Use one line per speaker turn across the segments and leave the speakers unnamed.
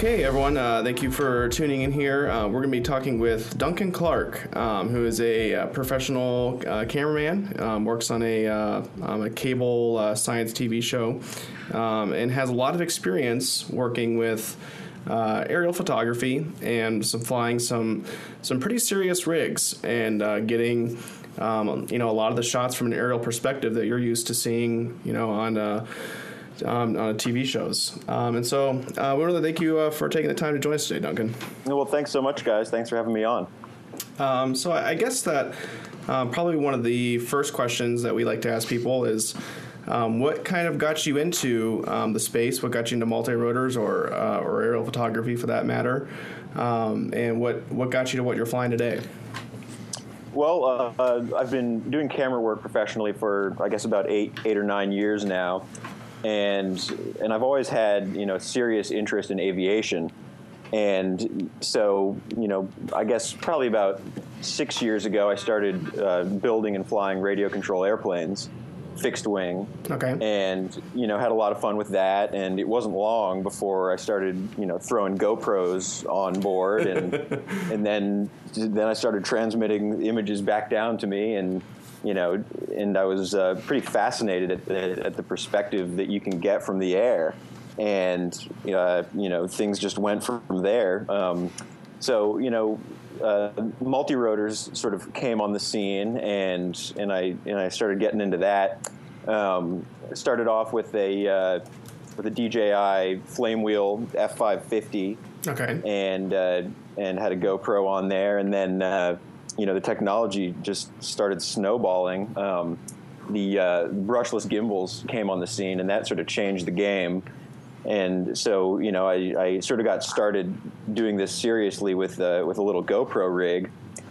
Okay, everyone, thank you for tuning in here. We're going to be talking with Duncan Clark, who is a professional cameraman, works on a cable science TV show, and has a lot of experience working with aerial photography and flying some pretty serious rigs and getting a lot of the shots from an aerial perspective that you're used to seeing, on TV shows. And so we want to thank you for taking the time to join us today, Duncan.
Well, thanks so much, guys. Thanks for having me on.
So I guess that probably one of the first questions that we like to ask people is what kind of got you into the space? What got you into multi-rotors or aerial photography for that matter? And what got you to what you're flying today?
Well, I've been doing camera work professionally for, I guess, about eight or 9 years now. And I've always had, serious interest in aviation. And so, I guess probably about 6 years ago, I started building and flying radio control airplanes, fixed wing.
Okay.
And, had a lot of fun with that. And it wasn't long before I started, throwing GoPros on board. And and then I started transmitting images back down to me. And I was pretty fascinated at the perspective that you can get from the air, and things just went from there. So multi-rotors sort of came on the scene, and I started getting into that. Started off with a DJI Flamewheel F550,
okay,
and had a GoPro on there, and then the technology just started snowballing. The brushless gimbals came on the scene, and that sort of changed the game. And so, I sort of got started doing this seriously with a little GoPro rig.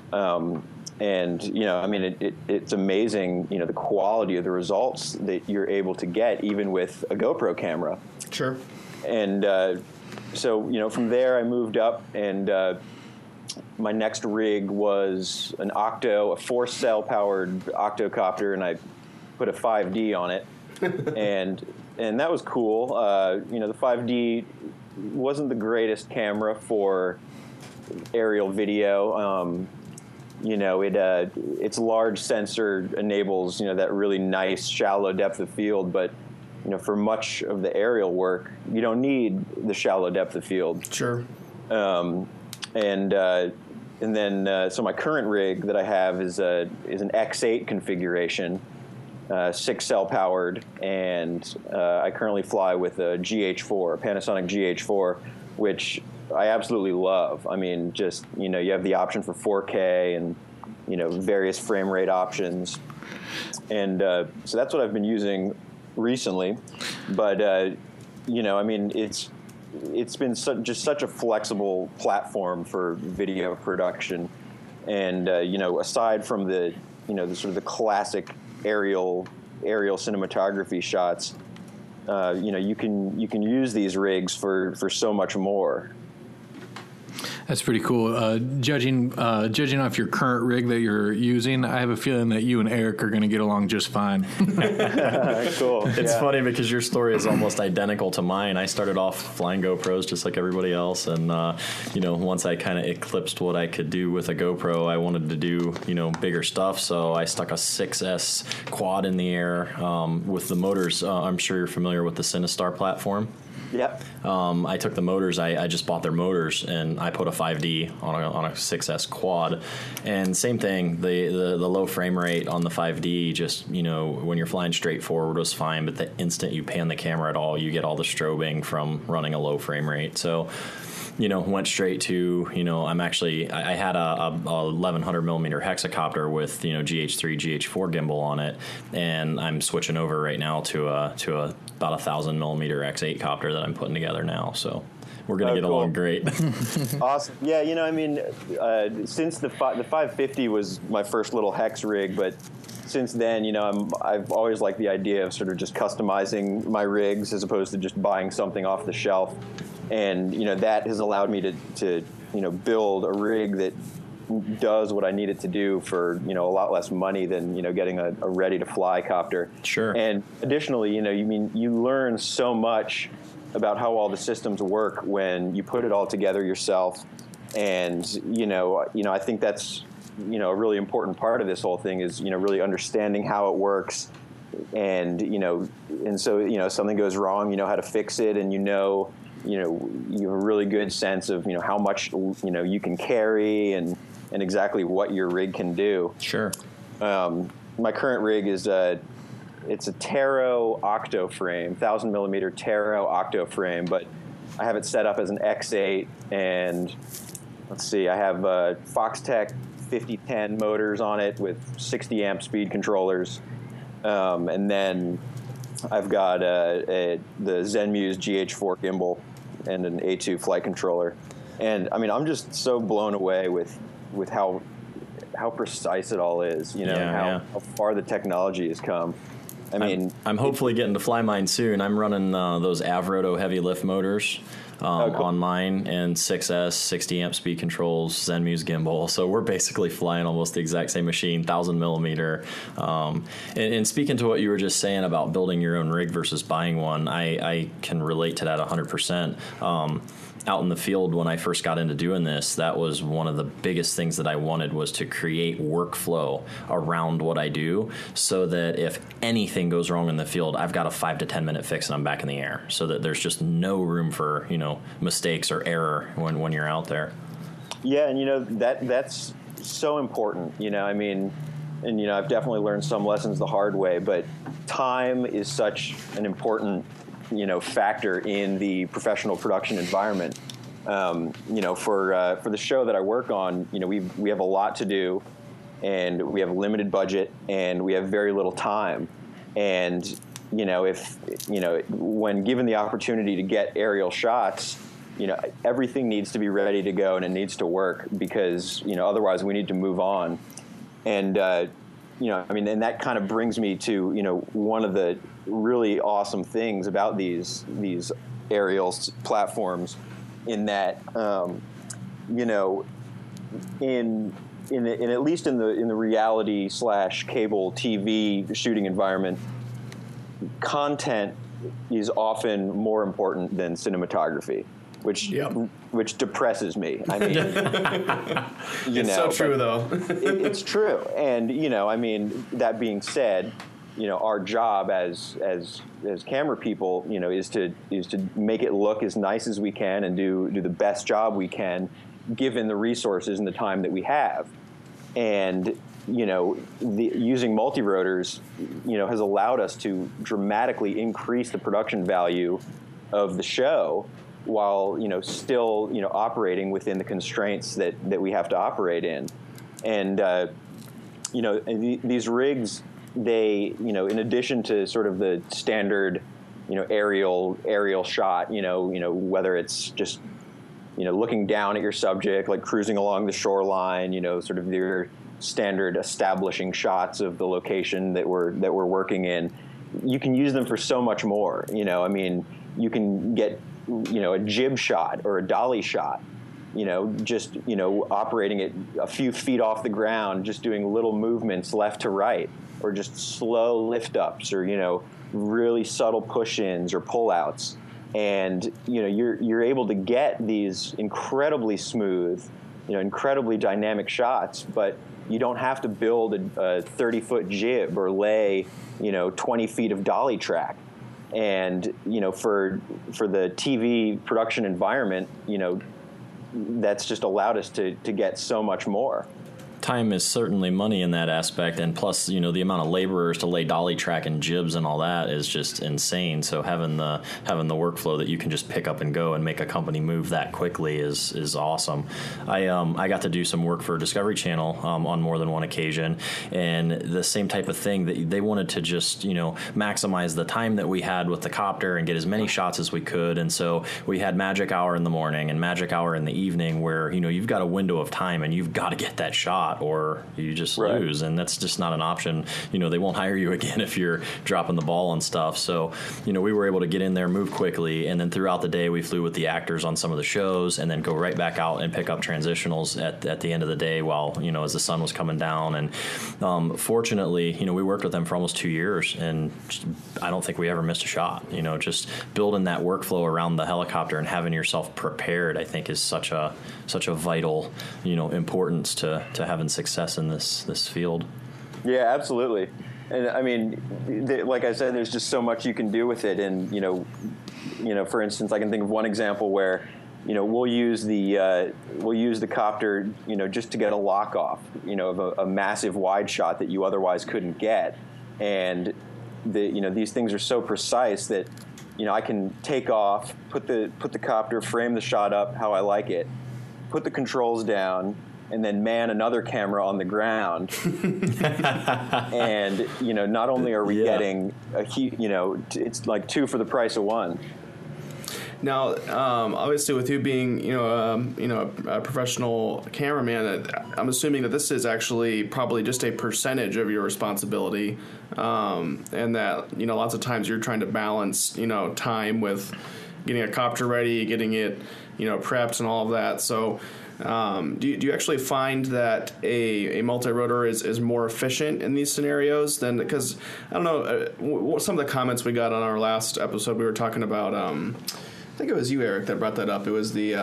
It's amazing, the quality of the results that you're able to get even with a GoPro camera.
Sure.
And so, from there I moved up, and my next rig was an Octo, a 4-cell powered octocopter, and I put a 5D on it, and that was cool. The 5D wasn't the greatest camera for aerial video. Its large sensor enables that really nice shallow depth of field, but for much of the aerial work, you don't need the shallow depth of field.
Sure.
And then so my current rig that I have is an X8 configuration, 6-cell powered, and I currently fly with a GH4, a Panasonic GH4, which I absolutely love. I mean, just you have the option for 4K and various frame rate options, and so that's what I've been using recently. But it's been just such a flexible platform for video production, and aside from the sort of the classic aerial cinematography shots, you can use these rigs for so much more.
That's pretty cool. Judging off your current rig that you're using, I have a feeling that you and Eric are going to get along just fine.
Cool.
It's funny because your story is almost identical to mine. I started off flying GoPros just like everybody else, and once I kind of eclipsed what I could do with a GoPro, I wanted to do bigger stuff. So I stuck a 6S quad in the air with the motors. I'm sure you're familiar with the Cinestar platform.
Yep.
I took the motors. I just bought their motors, and I put a 5D on a 6S quad. And same thing, the low frame rate on the 5D, just when you're flying straight forward was fine, but the instant you pan the camera at all, you get all the strobing from running a low frame rate. So went straight to, I had a 1100 millimeter hexacopter with, GH3, GH4 gimbal on it. And I'm switching over right now to about 1000 millimeter X8 copter that I'm putting together now. So we're going to get along great.
Awesome. Yeah. Since the 550 was my first little hex rig, but since then, I've always liked the idea of sort of just customizing my rigs as opposed to just buying something off the shelf. And, that has allowed me to build a rig that does what I need it to do for, a lot less money than, getting a ready to fly copter.
Sure.
And additionally, you learn so much about how all the systems work when you put it all together yourself. And, I think that's, a really important part of this whole thing is, really understanding how it works. And, and so, something goes wrong, you know how to fix it, and you have a really good sense of, how much, you can carry and exactly what your rig can do.
Sure.
My current rig is it's a Taro Octo frame, 1,000 millimeter Taro Octo frame, but I have it set up as an X8, and let's see, I have Foxtech 5010 motors on it with 60 amp speed controllers, and then I've got the Zenmuse GH4 gimbal and an A2 flight controller, and I mean I'm just so blown away with how precise it all is, how far the technology has come. I mean,
I'm hopefully getting to fly mine soon. I'm running those Avroto heavy lift motors cool. on mine, and 6S, 60 amp speed controls, Zenmuse gimbal. So we're basically flying almost the exact same machine, 1,000 millimeter. And speaking to what you were just saying about building your own rig versus buying one, I can relate to that 100%. Out in the field when I first got into doing this, that was one of the biggest things that I wanted, was to create workflow around what I do, so that if anything goes wrong in the field, I've got a 5 to 10 minute fix and I'm back in the air, so that there's just no room for, mistakes or error when you're out there.
Yeah, and that's so important, I mean, and I've definitely learned some lessons the hard way, but time is such an important factor in the professional production environment. For the show that I work on, we have a lot to do, and we have a limited budget, and we have very little time. And when given the opportunity to get aerial shots, everything needs to be ready to go and it needs to work, because otherwise we need to move on. And and that kind of brings me to one of the really awesome things about these aerial platforms, in that in at least in the reality / cable TV shooting environment, content is often more important than cinematography, which depresses me. I mean,
it's so true, though.
It's true, and that being said, our job as camera people, is to make it look as nice as we can and do the best job we can, given the resources and the time that we have. And using multi-rotors, has allowed us to dramatically increase the production value of the show, while still operating within the constraints that we have to operate in. And these rigs, they in addition to sort of the standard aerial shot, whether it's just looking down at your subject, like cruising along the shoreline, sort of your standard establishing shots of the location that we're working in, you can use them for so much more. You can get a jib shot or a dolly shot, just operating it a few feet off the ground, just doing little movements left to right, or just slow lift ups, or really subtle push-ins or pull-outs. And you're able to get these incredibly smooth, incredibly dynamic shots, but you don't have to build a 30-foot jib or lay 20 feet of dolly track. And for the TV production environment, that's just allowed us to get so much more.
Time is certainly money in that aspect, and plus, the amount of laborers to lay dolly track and jibs and all that is just insane. So having the workflow that you can just pick up and go and make a company move that quickly is awesome. I got to do some work for Discovery Channel on more than one occasion, and the same type of thing, that they wanted to just maximize the time that we had with the copter and get as many shots as we could. And so we had magic hour in the morning and magic hour in the evening, where you've got a window of time and you've got to get that shot. shot or you just lose, and that's just not an option. They won't hire you again if you're dropping the ball and stuff. So, we were able to get in there, move quickly, and then throughout the day we flew with the actors on some of the shows and then go right back out and pick up transitionals at the end of the day while, as the sun was coming down. And fortunately, we worked with them for almost 2 years, and I don't think we ever missed a shot. Just building that workflow around the helicopter and having yourself prepared, I think, is such a vital, importance to having success in this field.
Yeah, absolutely. And I mean, like I said, there's just so much you can do with it. And, for instance, I can think of one example where, we'll use the copter, just to get a lock off, of a massive wide shot that you otherwise couldn't get. And these things are so precise that, I can take off, put the copter, frame the shot up how I like it, put the controls down, and then man another camera on the ground. And, not only are we getting it's like 2 for the price of 1.
Now, obviously, with you being, a professional cameraman, I'm assuming that this is actually probably just a percentage of your responsibility, and that, lots of times you're trying to balance, time with getting a copter ready, getting it, prepped and all of that. So, do you actually find that a multi-rotor is more efficient in these scenarios than, because I don't know, some of the comments we got on our last episode, we were talking about, I think it was you, Eric, that brought that up. It was they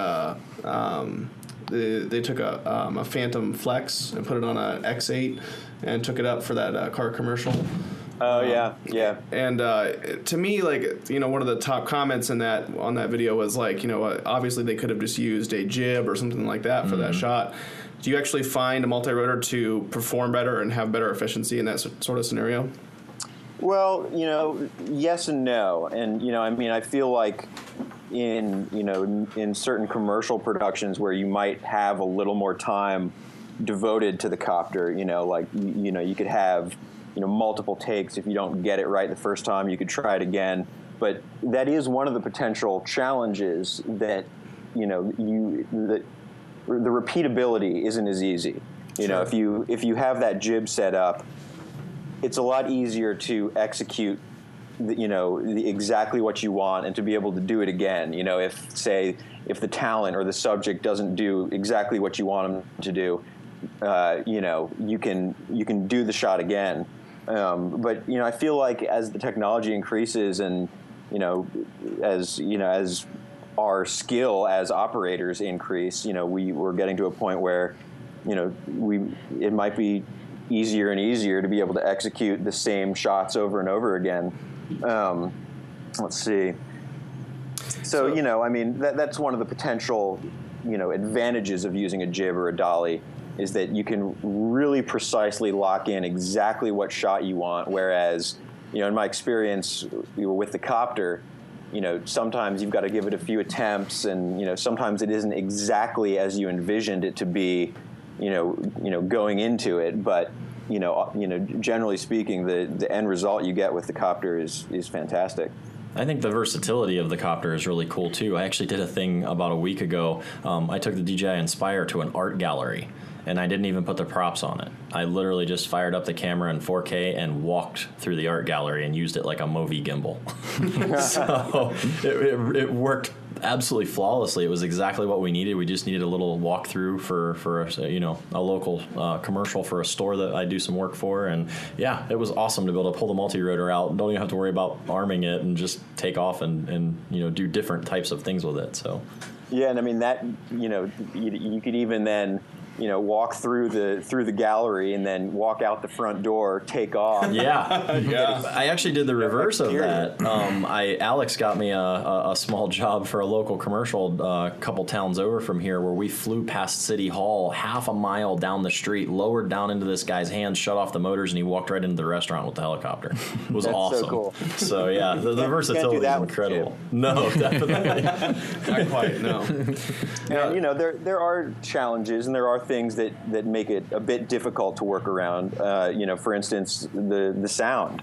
took a Phantom Flex and put it on a X8 and took it up for that car commercial.
Oh, yeah.
And to me, one of the top comments on that video was obviously they could have just used a jib or something like that for that shot. Do you actually find a multi-rotor to perform better and have better efficiency in that sort of scenario?
Well, yes and no. And, I feel like in certain commercial productions where you might have a little more time devoted to the copter, you could have, multiple takes. If you don't get it right the first time, you could try it again. But that is one of the potential challenges that, the repeatability isn't as easy. If you have that jib set up, it's a lot easier to execute, exactly what you want and to be able to do it again. If the talent or the subject doesn't do exactly what you want them to do, you can do the shot again. But I feel like as the technology increases and as our skill as operators increase, we're getting to a point where it might be easier and easier to be able to execute the same shots over and over again. Let's see. So that's one of the potential, advantages of using a jib or a dolly, is that you can really precisely lock in exactly what shot you want. Whereas, in my experience with the copter, sometimes you've got to give it a few attempts, and sometimes it isn't exactly as you envisioned it to be, going into it. But generally speaking, the end result you get with the copter is fantastic.
I think the versatility of the copter is really cool too. I actually did a thing about a week ago. I took the DJI Inspire to an art gallery, and I didn't even put the props on it. I literally just fired up the camera in 4K and walked through the art gallery and used it like a Movi gimbal. So it worked absolutely flawlessly. It was exactly what we needed. We just needed a little walkthrough for a local commercial for a store that I do some work for, and yeah, it was awesome to be able to pull the multi-rotor out. Don't even have to worry about arming it and just take off and do different types of things with it. So
yeah, and that you could even then walk through the gallery and then walk out the front door, take off.
Yeah. I actually did the reverse of that. Alex got me a small job for a local commercial a couple towns over from here, where we flew past City Hall, half a mile down the street, lowered down into this guy's hands, shut off the motors, and he walked right into the restaurant with the helicopter. It was awesome.
So cool.
So yeah, the versatility is incredible. No, definitely
not quite. No.
And, there are challenges and there are things that make it a bit difficult to work around. For instance, the sound.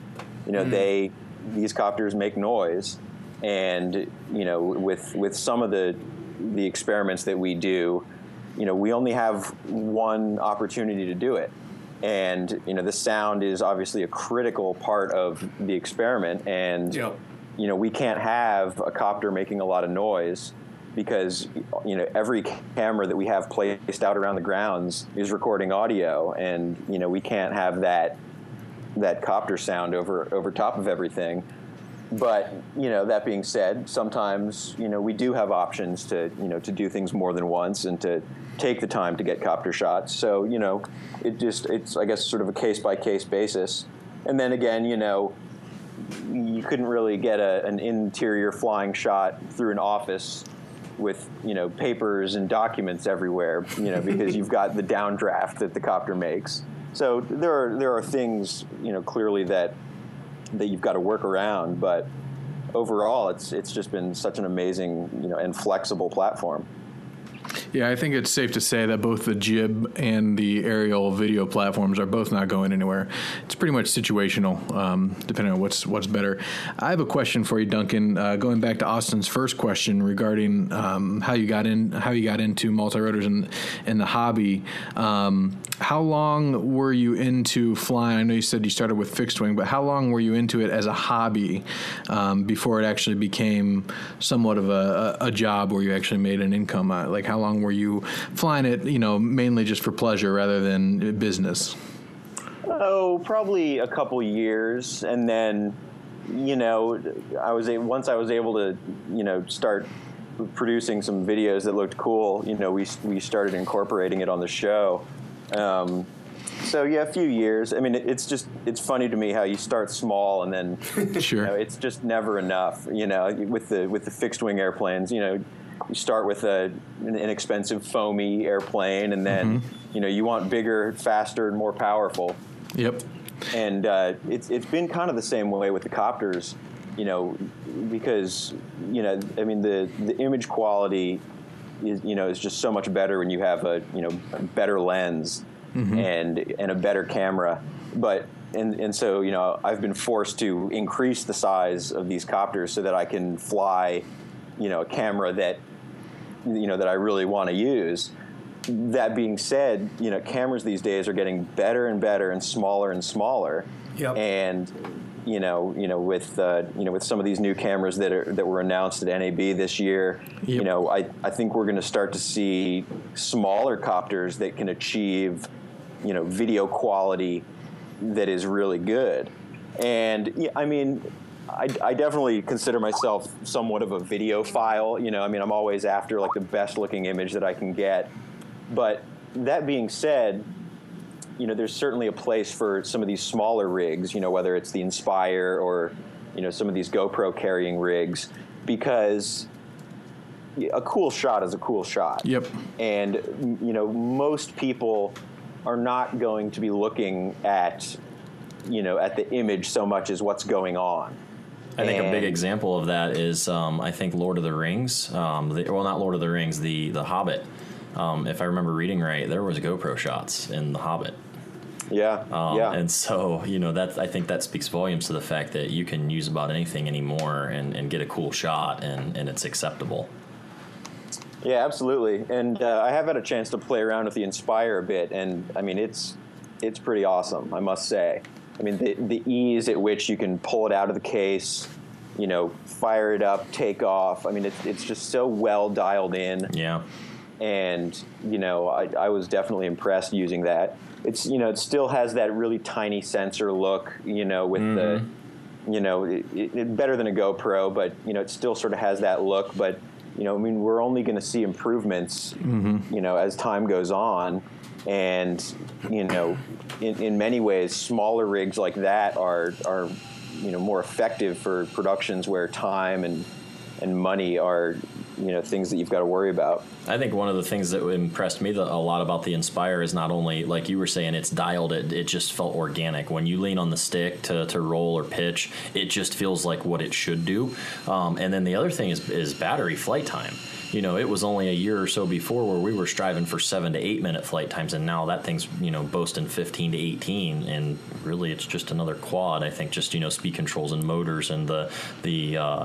These copters make noise, and with some of the experiments that we do, we only have one opportunity to do it. And, the sound is obviously a critical part of the experiment. And,
Yep.
We can't have a copter making a lot of noise because, every camera that we have placed out around the grounds is recording audio. And, we can't have that copter sound over top of everything. But, that being said, sometimes, we do have options to do things more than once and to take the time to get copter shots. So, it's, I guess, sort of a case-by-case basis. And then again, you couldn't really get an interior flying shot through an office with, papers and documents everywhere, because you've got the downdraft that the copter makes. So there are things, clearly that you've got to work around, but overall, it's just been such an amazing, and flexible platform.
Yeah, I think it's safe to say that both the Jib and the aerial video platforms are both not going anywhere. It's pretty much situational, depending on what's better. I have a question for you, Duncan. Going back to Austin's first question regarding how you got into multi-rotors and the hobby. How long were you into flying? I know you said you started with fixed wing, but how long were you into it as a hobby before it actually became somewhat of a job where you actually made an income? Like, how long were you flying it, mainly just for pleasure rather than business?
Oh, probably a couple years. And then, once I was able to, start producing some videos that looked cool, we started incorporating it on the show. So yeah, a few years. I mean, it's funny to me how you start small and then
sure.
It's just never enough. With the fixed wing airplanes, you start with an inexpensive foamy airplane, and then you want bigger, faster, and more powerful.
Yep.
And it's been kind of the same way with the copters, because I mean the image quality is just so much better when you have a better lens and a better camera. But and so I've been forced to increase the size of these copters so that I can fly a camera that that I really want to use. That being said, cameras these days are getting better and better and smaller.
Yep.
And with some of these new cameras that were announced at NAB this year,
yep.
I think we're going to start to see smaller copters that can achieve video quality that is really good. And I mean, I definitely consider myself somewhat of a videophile. I mean, I'm always after like the best looking image that I can get. But that being said, there's certainly a place for some of these smaller rigs, whether it's the Inspire or, some of these GoPro carrying rigs, because a cool shot is a cool shot.
Yep.
And, most people are not going to be looking at the image so much as what's going on.
I think a big example of that is, I think Lord of the Rings, well, not Lord of the Rings, the Hobbit. If I remember reading right, there was GoPro shots in The Hobbit.
Yeah, yeah.
And so, I think that speaks volumes to the fact that you can use about anything anymore and get a cool shot, and it's acceptable.
Yeah, absolutely. And I have had a chance to play around with the Inspire a bit, and I mean, it's pretty awesome, I must say. I mean, the ease at which you can pull it out of the case, fire it up, take off. I mean, it's just so well dialed in.
Yeah.
And, I was definitely impressed using that. It's, it still has that really tiny sensor look, with the, better than a GoPro, but, it still sort of has that look. But, I mean, we're only going to see improvements, as time goes on. And, in many ways, smaller rigs like that are more effective for productions where time and money are, things that you've got to worry about.
I think one of the things that impressed me a lot about the Inspire is not only, like you were saying, it's dialed, it just felt organic. When you lean on the stick to roll or pitch, it just feels like what it should do. And then the other thing is battery flight time. It was only a year or so before where we were striving for 7 to 8 minute flight times, and now that thing's, boasting 15 to 18, and really it's just another quad. I think just, speed controls and motors and the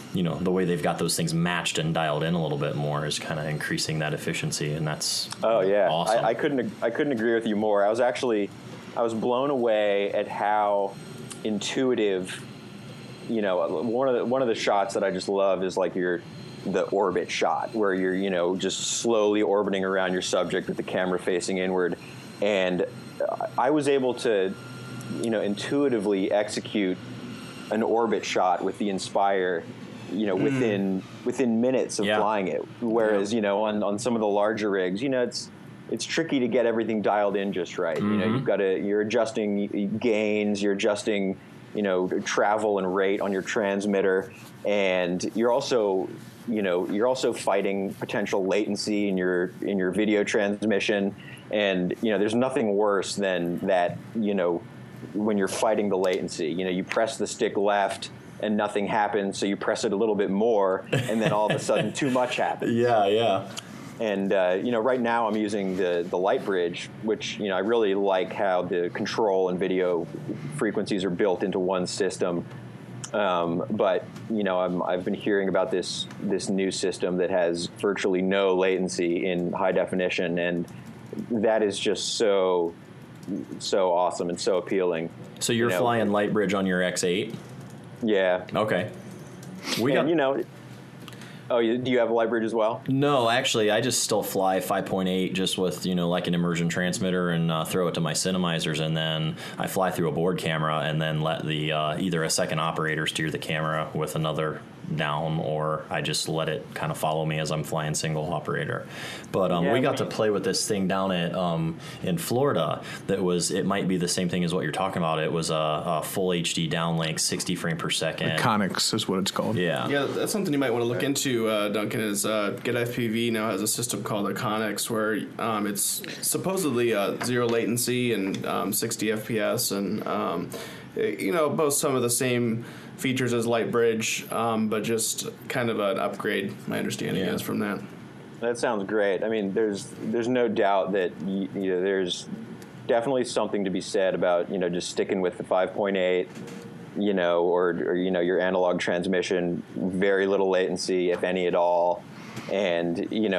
the way they've got those things matched and dialed in a little bit more is kind of increasing that efficiency, and that's awesome.
I couldn't agree with you more. I was blown away at how intuitive. One of the shots that I just love is like the orbit shot, where you're just slowly orbiting around your subject with the camera facing inward, and I was able to intuitively execute an orbit shot with the Inspire within minutes of flying it, whereas on some of the larger rigs it's tricky to get everything dialed in just right. You're adjusting gains, you're adjusting travel and rate on your transmitter, and you're also fighting potential latency in your video transmission. And there's nothing worse than that. When you're fighting the latency, you press the stick left and nothing happens, so you press it a little bit more, and then all of a sudden too much happens.
Yeah.
And right now I'm using the Lightbridge, which I really like how the control and video frequencies are built into one system. But I've been hearing about this new system that has virtually no latency in high definition, and that is just so awesome and so appealing.
So you're flying Lightbridge on your X8?
Yeah.
Okay.
Oh, do you have a Lightbridge as well?
No, actually, I just still fly 5.8 just with, like an immersion transmitter and throw it to my Cinemizers, and then I fly through a board camera and then let the either a second operator steer the camera with another down, or I just let it kind of follow me as I'm flying single operator. But we got to play with this thing down at in Florida. It might be the same thing as what you're talking about. It was a full HD downlink, 60 frame per second.
The Connex is what it's called.
Yeah, that's something you might want to look into, Duncan, is Get FPV now has a system called the Connex, where it's supposedly zero latency and 60 FPS, and both some of the same features as Lightbridge, but just kind of an upgrade, my understanding is from that.
That sounds great. I mean, there's no doubt that there's definitely something to be said about just sticking with the 5.8, or your analog transmission, very little latency, if any at all, and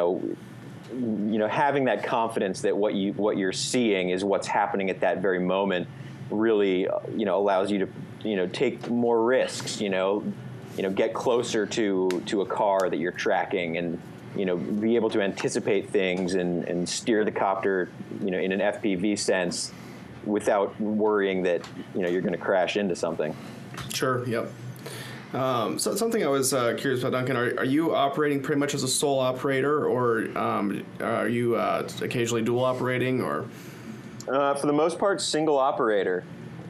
having that confidence that what you're seeing is what's happening at that very moment really allows you to take more risks, get closer to a car that you're tracking, and be able to anticipate things and steer the copter in an FPV sense without worrying that you're going to crash into something.
Sure. Yep. So something I was curious about, Duncan, are you operating pretty much as a sole operator, or are you occasionally dual operating, or?
For the most part, single operator.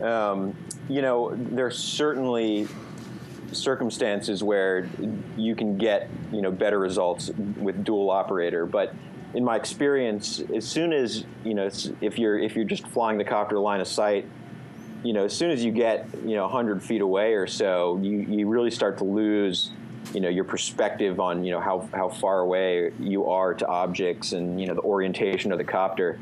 There's certainly circumstances where you can get better results with dual operator, but in my experience, as soon as if you're just flying the copter line of sight, as soon as you get 100 feet away or so, you really start to lose your perspective on how far away you are to objects, and the orientation of the copter.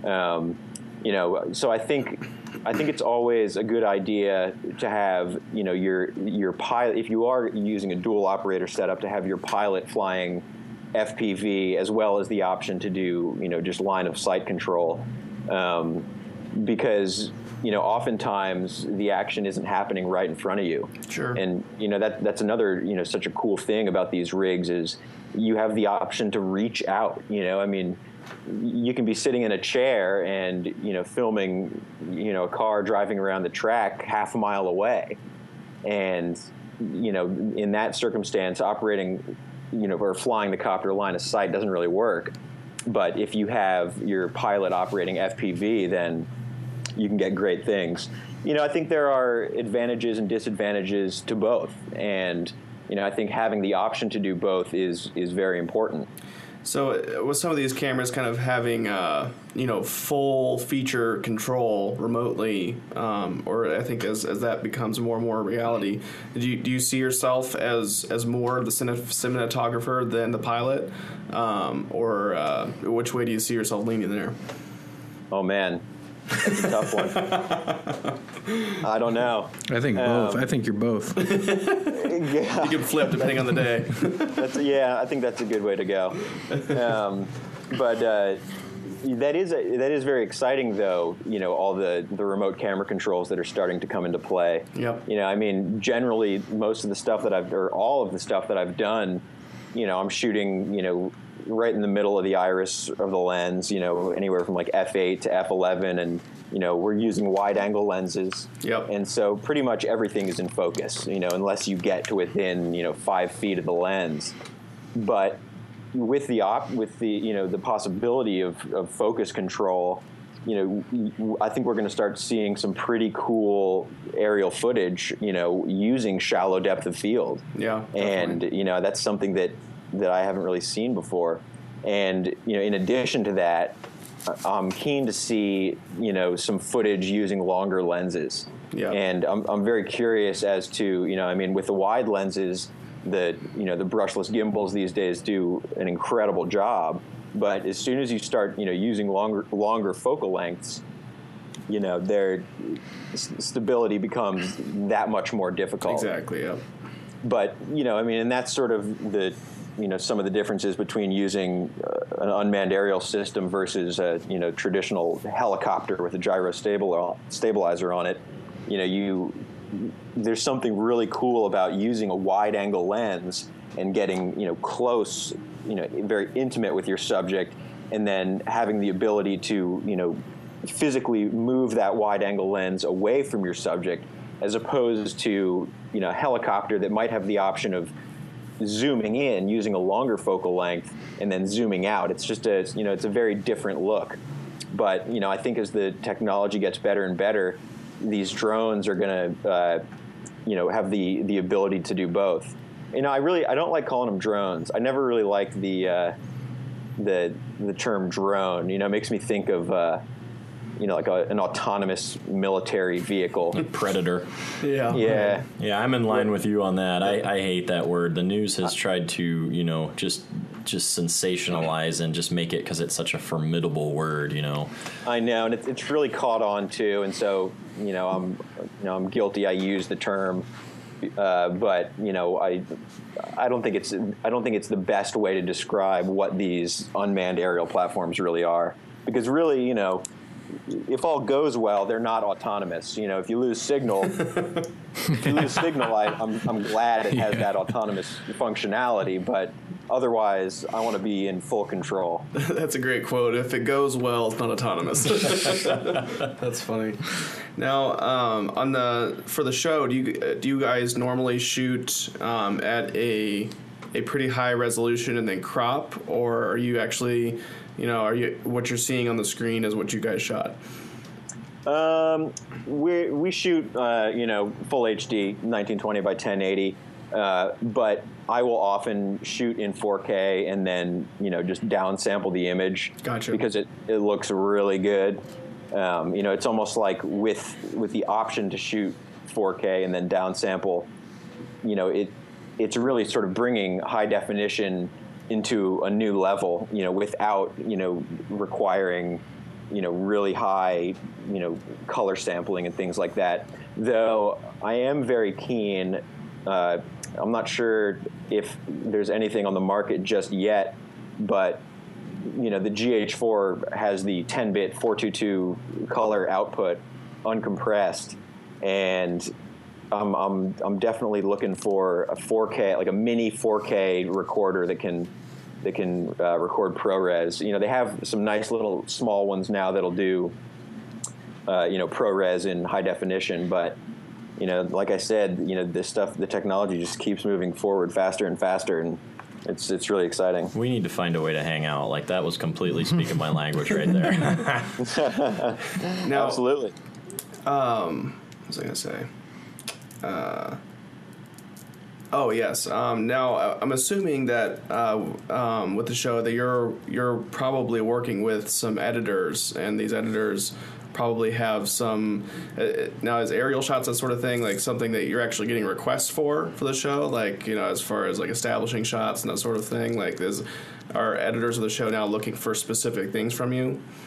So I think it's always a good idea to have your pilot, if you are using a dual operator setup, to have your pilot flying FPV as well as the option to do just line of sight control, because oftentimes the action isn't happening right in front of you.
Sure.
And that's another such a cool thing about these rigs is you have the option to reach out. You can be sitting in a chair and filming a car driving around the track half a mile away, and in that circumstance, operating or flying the copter line of sight doesn't really work. But if you have your pilot operating FPV, then you can get great things. I think there are advantages and disadvantages to both, and I think having the option to do both is very important.
So with some of these cameras kind of having, full feature control remotely, or I think as that becomes more and more reality, do you see yourself as more the cinematographer than the pilot, or which way do you see yourself leaning there?
Oh man, That's a tough one. I don't know.
I think both. I think you're both.
Yeah.
You can flip depending on the day.
I think that's a good way to go. But that is very exciting, though. All the remote camera controls that are starting to come into play.
Yep.
I mean, generally, all of the stuff that I've done, I'm shooting, right in the middle of the iris of the lens. Anywhere from like f8 to f11, and we're using wide-angle lenses.
Yep.
And so pretty much everything is in focus. Unless you get to within 5 feet of the lens, but with the the possibility of focus control, I think we're going to start seeing some pretty cool aerial footage, using shallow depth of field.
Yeah.
And that's something that I haven't really seen before. And in addition to that, I'm keen to see some footage using longer lenses.
Yeah.
And I'm very curious as to with the wide lenses, the brushless gimbals these days do an incredible job, but as soon as you start using longer focal lengths, their stability becomes that much more difficult.
Exactly. Yeah.
But and that's sort of the some of the differences between using an unmanned aerial system versus a traditional helicopter with a gyro stabilizer on it. There's something really cool about using a wide-angle lens and getting close, very intimate with your subject, and then having the ability to physically move that wide-angle lens away from your subject, as opposed to a helicopter that might have the option of zooming in using a longer focal length and then zooming out. It's just it's a very different look. But I think as the technology gets better and better, these drones are going to have the ability to do both. I don't like calling them drones. I never really liked the term drone. It makes me think of like an autonomous military vehicle.
Predator.
Yeah.
Yeah.
Yeah, I'm in line with you on that. I hate that word. The news has tried to, just sensationalize and just make it because it's such a formidable word,
I know, and it's really caught on too, and so I'm guilty. I use the term, but I don't think it's the best way to describe what these unmanned aerial platforms really are, because really, if all goes well, they're not autonomous. If you lose signal, I'm glad it has that autonomous functionality, but otherwise, I want to be in full control.
That's a great quote. If it goes well, it's not autonomous. That's funny. Now, for the show, do you guys normally shoot at a pretty high resolution and then crop, or are you actually what you're seeing on the screen is what you guys shot?
We shoot full HD 1920 by 1080, but I will often shoot in 4K and then just downsample the image.
Gotcha.
Because it looks really good. It's almost like with the option to shoot 4K and then downsample, it's really sort of bringing high definition into a new level, without, requiring, really high, color sampling and things like that. Though I am very keen, I'm not sure if there's anything on the market just yet, but, the GH4 has the 10-bit 422 color output uncompressed, and I'm definitely looking for a 4K, like a mini 4K recorder that can record ProRes. They have some nice little small ones now that'll do ProRes in high definition, but like I said, the technology just keeps moving forward faster and faster, and it's really exciting.
We need to find a way to hang out. Like, that was completely speaking my language right there.
Now,
absolutely.
What was I going to say? Oh yes. Now I'm assuming that with the show that you're probably working with some editors, and these editors probably have some. Now, is aerial shots that sort of thing like something that you're actually getting requests for the show? Like, as far as like establishing shots and that sort of thing. Like, are editors of the show now looking for specific things from you?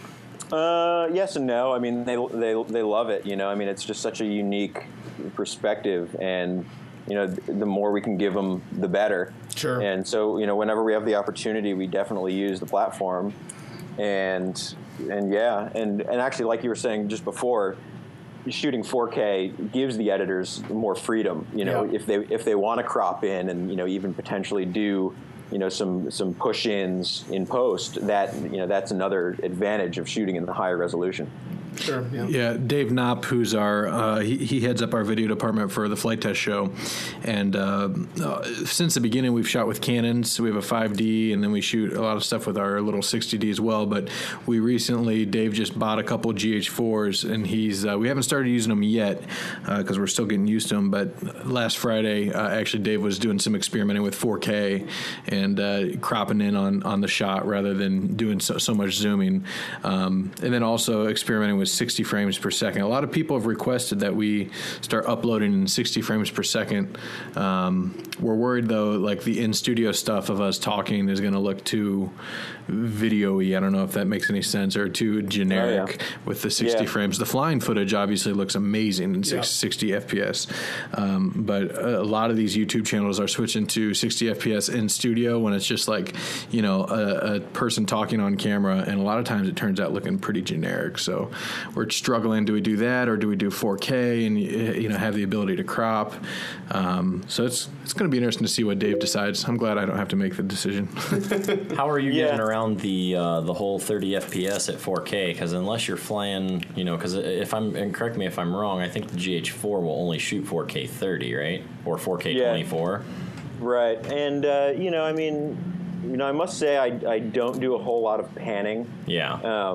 Yes and no. I mean, they love it. I mean, it's just such a unique perspective, and the more we can give them, the better.
Sure.
And so, whenever we have the opportunity, we definitely use the platform, and actually, like you were saying just before, shooting 4K gives the editors more freedom. If they want to crop in and even potentially do some push-ins in post, that's another advantage of shooting in the higher resolution.
Sure.
Yeah. Dave Knopp, who's our he heads up our video department for the Flight Test show, and since the beginning we've shot with Canons. So we have a 5D, and then we shoot a lot of stuff with our little 60D as well. But Dave just bought a couple GH4s, and we haven't started using them yet because we're still getting used to them. But last Friday, actually, Dave was doing some experimenting with 4K and cropping in on the shot rather than doing so much zooming, and then also experimenting with 60 frames per second. A lot of people have requested that we start uploading in 60 frames per second. We're worried, though, like the in-studio stuff of us talking is going to look too video-y. I don't know if that makes any sense, or too generic with the 60 frames. The flying footage obviously looks amazing in 60 FPS. But a lot of these YouTube channels are switching to 60 FPS in studio when it's just like, a person talking on camera, and a lot of times it turns out looking pretty generic. So we're struggling. Do we do that, or do we do 4K and have the ability to crop? So it's going to be interesting to see what Dave decides. I'm glad I don't have to make the decision.
How are you getting around the whole 30 FPS at 4K? Because unless you're flying, because and correct me if I'm wrong, I think the GH4 will only shoot 4K 30, right, or 4K 24.
Right, and I mean, I must say I don't do a whole lot of panning.
Yeah.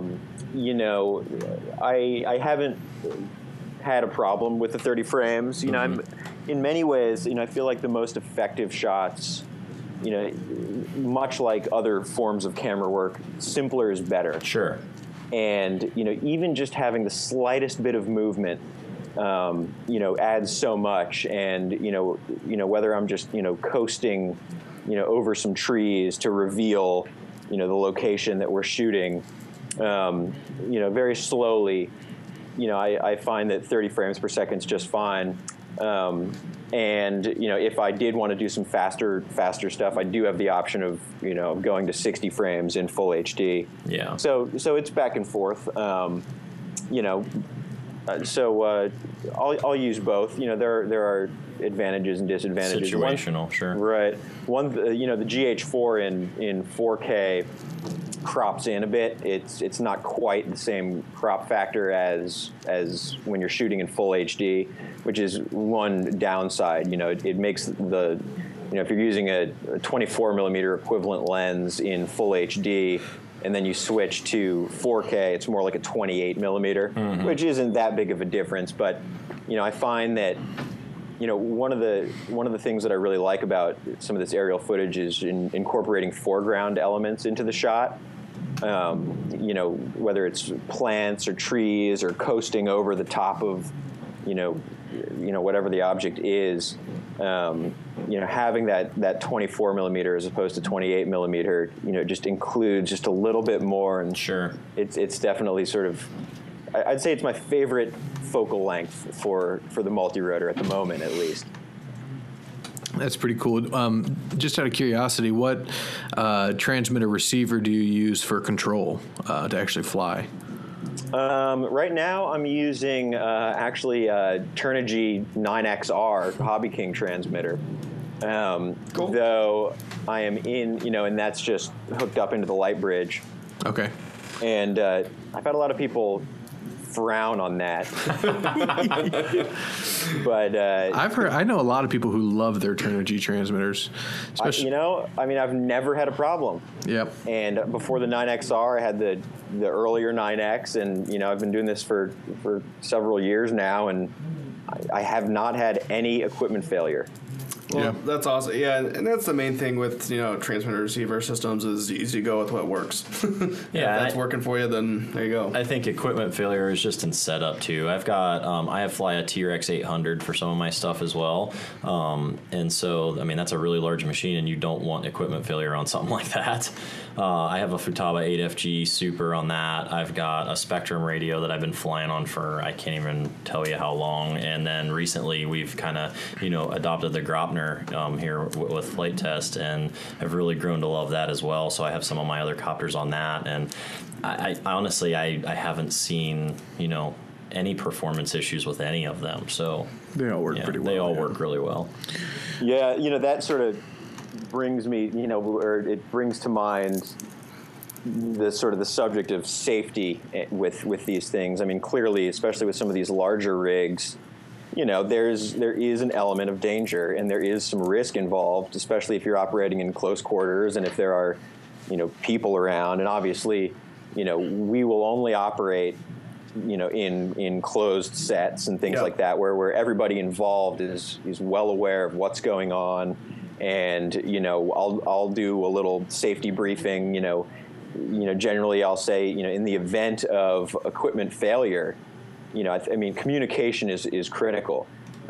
I haven't had a problem with the 30 frames. I'm in many ways, I feel like the most effective shots, much like other forms of camera work, simpler is better.
Sure.
And, even just having the slightest bit of movement, adds so much. And, whether I'm just, coasting, over some trees to reveal, the location that we're shooting, very slowly, I find that 30 frames per second is just fine. And, if I did want to do some faster stuff, I do have the option of, going to 60 frames in full HD.
Yeah.
So it's back and forth. I'll use both. There are advantages and disadvantages.
Situational, sure.
Right. The GH4 in 4K crops in a bit. It's not quite the same crop factor as when you're shooting in full HD, which is one downside. It makes the if you're using a 24 millimeter equivalent lens in full HD, and then you switch to 4K, it's more like a 28 millimeter, which isn't that big of a difference. But I find that one of the things that I really like about some of this aerial footage is incorporating foreground elements into the shot. Whether it's plants or trees or coasting over the top of, whatever the object is, having that 24 millimeter as opposed to 28 millimeter, just includes just a little bit more. And
sure,
it's definitely sort of, I'd say it's my favorite focal length for the multi-rotor at the moment, at least.
That's pretty cool. Just out of curiosity, what transmitter receiver do you use for control to actually fly?
Right now, I'm using Turnigy 9XR Hobby King transmitter. Cool. Though I am and that's just hooked up into the light bridge.
Okay.
And I've had a lot of people frown on that. But
I know a lot of people who love their Turnigy transmitters.
I've never had a problem.
Yep.
And before the 9XR, I had the earlier 9X, and I've been doing this for several years now, and I have not had any equipment failure.
Well, that's awesome. Yeah, and that's the main thing with transmitter receiver systems is you go with what works. If that's working for you, then there you go.
I think equipment failure is just in setup too. I've got I fly a T-Rex 800 for some of my stuff as well, and so I mean that's a really large machine, and you don't want equipment failure on something like that. I have a Futaba 8FG Super on that. I've got a Spectrum radio that I've been flying on for I can't even tell you how long, and then recently we've kind of adopted the Graupner here with Flight Test, and have really grown to love that as well. So I have some of my other copters on that, and I honestly I haven't seen any performance issues with any of them. So
they all work pretty well.
They all work really well.
Yeah, that sort of brings me, or it brings to mind the subject of safety with these things. I mean, clearly, especially with some of these larger rigs, there is an element of danger, and there is some risk involved, especially if you're operating in close quarters and if there are, people around. And obviously, we will only operate, in closed sets and things like that, where everybody involved is well aware of what's going on. And I'll do a little safety briefing. Generally I'll say, in the event of equipment failure, I mean, communication is critical.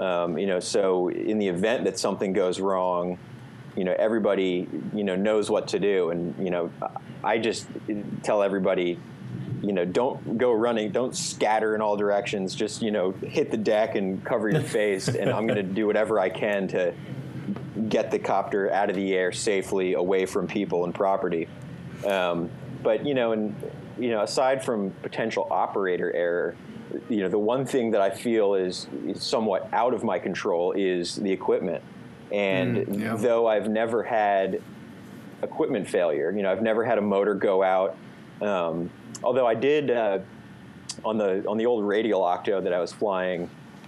So in the event that something goes wrong, everybody, knows what to do. And, I just tell everybody, don't go running, don't scatter in all directions, just, hit the deck and cover your face. And I'm going to do whatever I can to get the copter out of the air safely away from people and property. But, aside from potential operator error, the one thing that I feel is somewhat out of my control is the equipment. And though I've never had equipment failure, I've never had a motor go out. Although I did on the old radial octo that I was flying,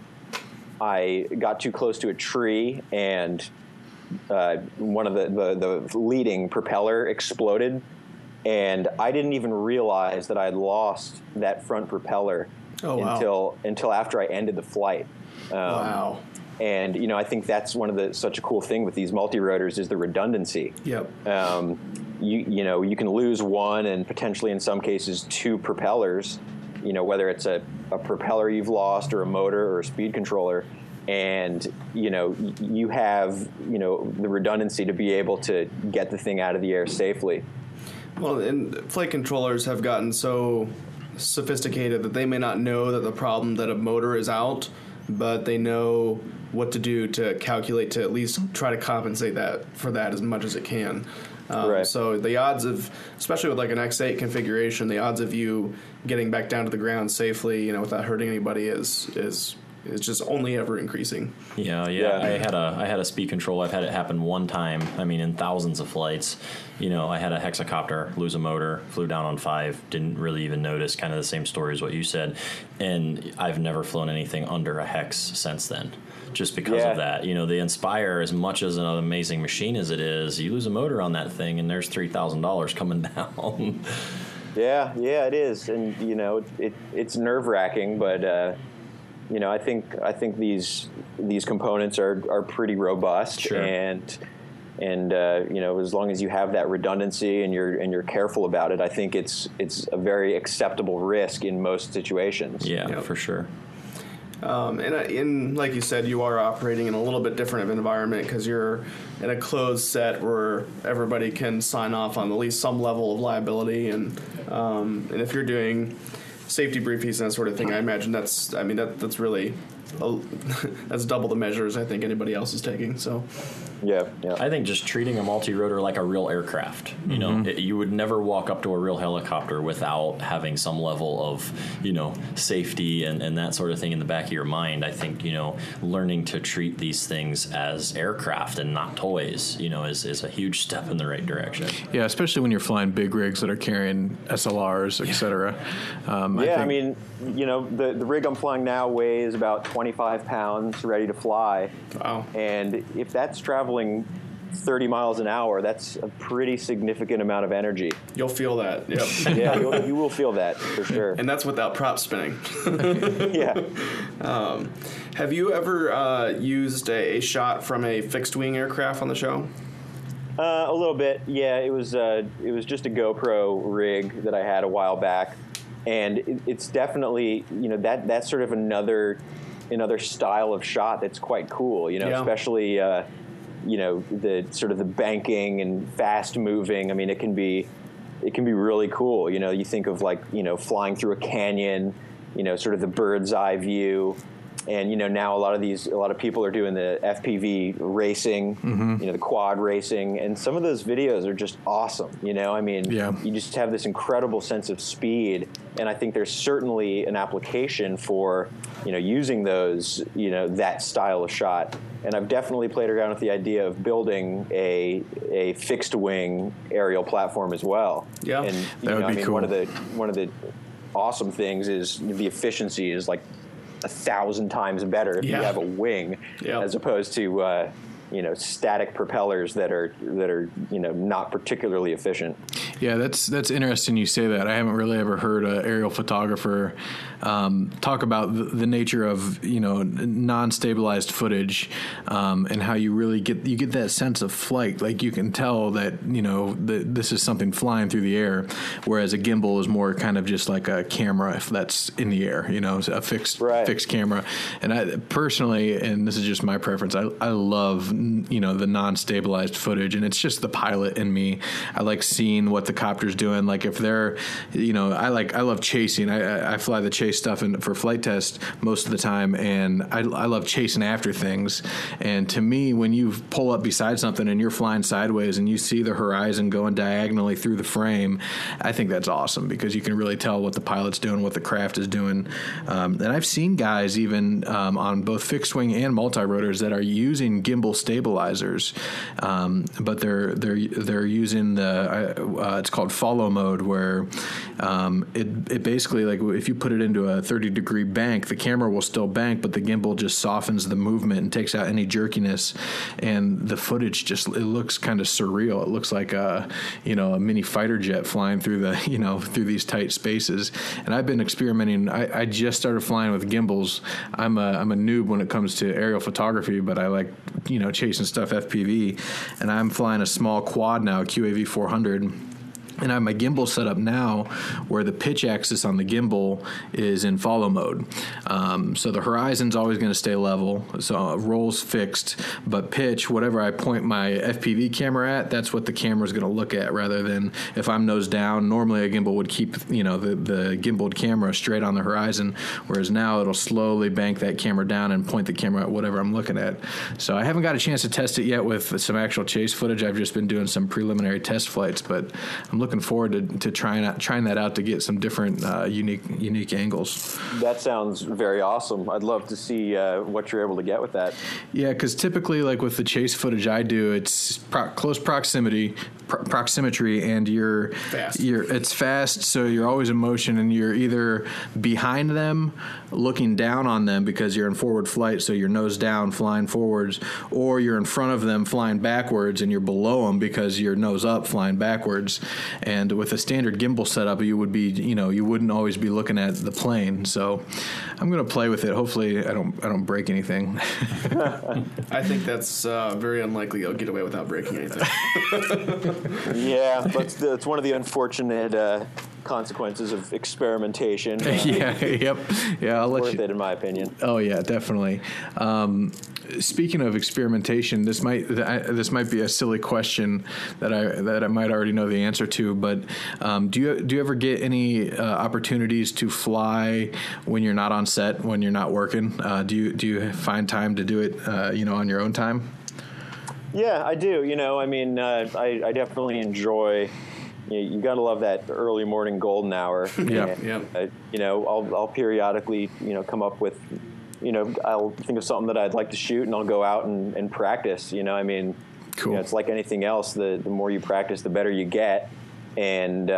I got too close to a tree, and one of the leading propeller exploded, and I didn't even realize that I had lost that front propeller until after I ended the flight.
Wow.
And I think that's such a cool thing with these multi-rotors is the redundancy.
Yep.
You can lose one and potentially in some cases two propellers, whether it's a propeller you've lost or a motor or a speed controller, and you have the redundancy to be able to get the thing out of the air safely.
Well, and flight controllers have gotten so sophisticated that they may not know that the problem that a motor is out, but they know what to do to calculate to at least try to compensate for that as much as it can.
Right.
So the odds of, especially with like an X8 configuration, the odds of you getting back down to the ground safely, without hurting anybody is just only ever increasing.
Yeah. I had a speed control. I've had it happen one time. I mean, in thousands of flights. I had a hexacopter lose a motor, flew down on 5, didn't really even notice. Kind of the same story as what you said, and I've never flown anything under a hex since then. Just because of that. The Inspire, as much as an amazing machine as it is, you lose a motor on that thing and there's $3,000 coming down.
Yeah, it is. And, it's nerve-wracking, but, I think these components are pretty robust.
Sure.
And as long as you have that redundancy and you're careful about it, I think it's a very acceptable risk in most situations.
Yeah, for sure.
And like you said, you are operating in a little bit different of an environment because you're in a closed set where everybody can sign off on at least some level of liability. And if you're doing safety briefings and that sort of thing, I imagine that's really that's double the measures I think anybody else is taking. So.
Yeah.
I think just treating a multi-rotor like a real aircraft. You would never walk up to a real helicopter without having some level of, safety and that sort of thing in the back of your mind. I think, learning to treat these things as aircraft and not toys, is a huge step in the right direction.
Yeah, especially when you're flying big rigs that are carrying SLRs, et cetera.
The rig I'm flying now weighs about 25 pounds, ready to fly.
Wow.
And if that's traveling 30 miles an hour, that's a pretty significant amount of energy.
You'll feel that. Yep.
Yeah, you will feel that for sure.
And that's without prop spinning.
Yeah.
Have you ever used a shot from a fixed wing aircraft on the show?
A little bit, yeah. It was just a GoPro rig that I had a while back, and it's definitely, you know, that's sort of another style of shot that's quite cool. You know, especially you know, the sort of the banking and fast moving. I mean, it can be really cool. You know, you think of, like, you know, flying through a canyon, you know, sort of the bird's eye view. And, you know, now a lot of people are doing the FPV racing, you know, the quad racing, and some of those videos are just awesome. You know, I mean, you just have this incredible sense of speed, and I think there's certainly an application for, you know, using those, you know, that style of shot. And I've definitely played around with the idea of building a fixed wing aerial platform as well. Yeah, and
that would be cool.
One of the awesome things is the efficiency is like 1,000 times better if you have a wing as opposed to you know, static propellers that are you know, not particularly efficient.
Yeah, that's interesting you say that. I haven't really ever heard an aerial photographer talk about the nature of, you know, non-stabilized footage and how you really get that sense of flight. Like, you can tell that, you know, this is something flying through the air, whereas a gimbal is more kind of just like a camera if that's in the air, you know, a fixed camera. And I personally, and this is just my preference, I love, you know, the non-stabilized footage, and it's just the pilot in me. I like seeing what the copter's doing. Like, if they're, you know, I love chasing. I fly the chase stuff for flight test most of the time, and I love chasing after things. And to me, when you pull up beside something and you're flying sideways and you see the horizon going diagonally through the frame, I think that's awesome, because you can really tell what the pilot's doing, what the craft is doing. And I've seen guys even on both fixed wing and multi-rotors that are using gimbal stabilizers, but they're using the it's called follow mode, where it basically, like, if you put it into a 30-degree bank, the camera will still bank, but the gimbal just softens the movement and takes out any jerkiness, and the footage just, it looks kind of surreal. It looks like a mini fighter jet flying through through these tight spaces. And I've been experimenting. I just started flying with gimbals. I'm a noob when it comes to aerial photography, but I like, you know, chasing stuff FPV, and I'm flying a small quad now, QAV 400. And I have my gimbal set up now where the pitch axis on the gimbal is in follow mode. So the horizon's always going to stay level. So roll's fixed, but pitch, whatever I point my FPV camera at, that's what the camera's going to look at, rather than if I'm nose down. Normally a gimbal would keep, you know, the gimbaled camera straight on the horizon, whereas now it'll slowly bank that camera down and point the camera at whatever I'm looking at. So I haven't got a chance to test it yet with some actual chase footage. I've just been doing some preliminary test flights, but I'm looking forward to trying that out to get some different unique angles.
That sounds very awesome. I'd love to see what you're able to get with that.
Yeah, because typically, like with the chase footage I do, it's close proximity, and it's fast, so you're always in motion, and you're either behind them, looking down on them because you're in forward flight, so you're nose down flying forwards, or you're in front of them flying backwards, and you're below them because you're nose up flying backwards. And with a standard gimbal setup, you wouldn't always be looking at the plane. So I'm going to play with it. Hopefully I don't break anything.
I think that's very unlikely I'll get away without breaking anything.
Yeah, that's one of the unfortunate consequences of experimentation.
I'll let
worth
you.
It, in my opinion.
Oh yeah, definitely. Speaking of experimentation, this might be a silly question that I might already know the answer to, but do you ever get any opportunities to fly when you're not on set, when you're not working? Do you find time to do it on your own time?
Yeah, I do. I mean, I definitely enjoy. You got to love that early morning golden hour.
Yeah.
I'll periodically, come up with, I'll think of something that I'd like to shoot, and I'll go out and practice. I mean,
cool.
It's like anything else. The more you practice, the better you get. And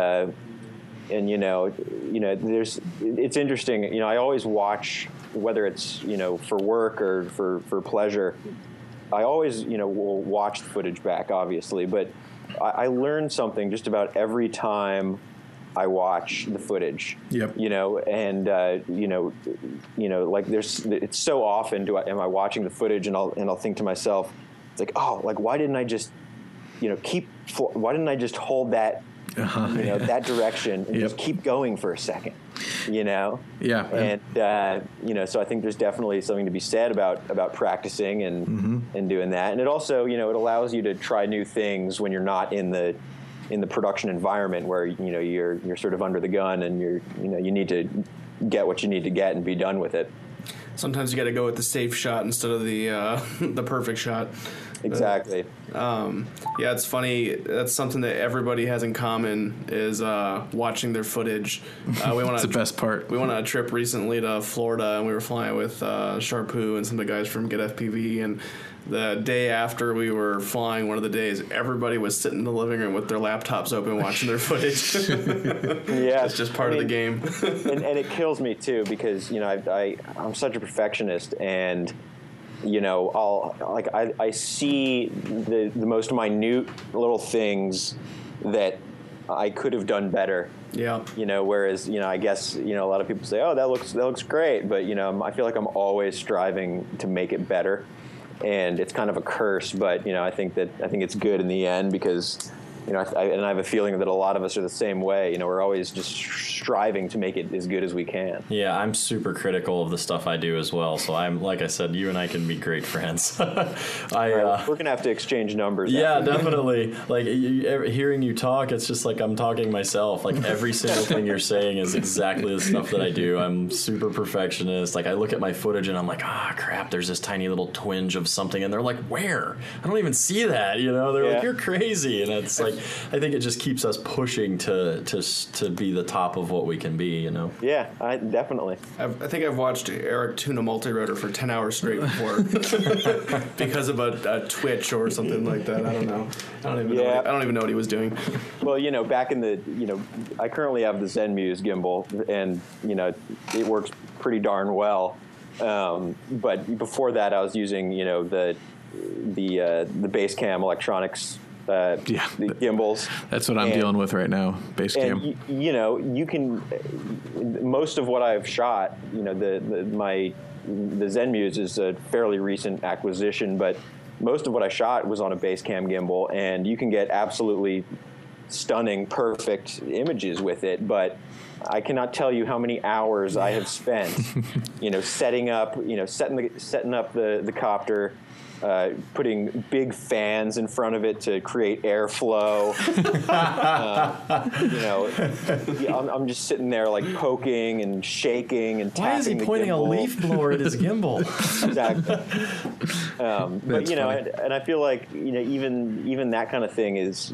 it's interesting. I always watch, whether it's for work or for pleasure. I always, will watch the footage back, obviously, but I learn something just about every time I watch the footage.
Yep.
And like it's so often am I watching the footage and I'll think to myself, it's like, oh, like why didn't I just why didn't I just hold that that direction and just keep going for a second, Yeah. And, so I think there's definitely something to be said about practicing and doing that. And it also, it allows you to try new things when you're not in the production environment where, you're sort of under the gun and you need to get what you need to get and be done with it.
Sometimes you got to go with the safe shot instead of the perfect shot.
Exactly.
It's funny. That's something that everybody has in common is watching their footage.
It's the best part.
We went on a trip recently to Florida, and we were flying with Sharpoo and some of the guys from Get FPV. And the day after we were flying, one of the days, everybody was sitting in the living room with their laptops open watching their footage.
Yeah,
it's just part of the game.
and it kills me too because I'm such a perfectionist and. I see the most minute little things that I could have done better.
Yeah.
Whereas, I guess, a lot of people say, oh, that looks great. But, I feel like I'm always striving to make it better. And it's kind of a curse. But, I think it's good in the end because, I have a feeling that a lot of us are the same way. We're always just striving to make it as good as we can.
Yeah, I'm super critical of the stuff I do as well. So I'm, like I said, you and I can be great friends.
We're going to have to exchange numbers.
Yeah, definitely. Like hearing you talk, it's just like I'm talking myself. Like every single thing you're saying is exactly the stuff that I do. I'm super perfectionist. Like I look at my footage and I'm like, crap, there's this tiny little twinge of something. And they're like, where? I don't even see that. They're like, you're crazy. And it's like, I think it just keeps us pushing to be the top of what we can be,
Yeah, definitely.
I think I've watched Eric tune a multi-rotor for 10 hours straight before because of a twitch or something like that. I don't know. I don't even know what he was doing.
Well, back in the, I currently have the Zenmuse gimbal, and it works pretty darn well. But before that, I was using the Basecam Electronics. The gimbals.
That's what I'm dealing with right now, Basecam.
And you can most of what I've shot. The Zenmuse is a fairly recent acquisition, but most of what I shot was on a Basecam gimbal, and you can get absolutely stunning, perfect images with it. But I cannot tell you how many hours I have spent, setting up, setting up the copter. Putting big fans in front of it to create airflow. I'm just sitting there like poking and shaking and tapping.
Why is he pointing a leaf blower at his gimbal?
Exactly. But and I feel like even that kind of thing is,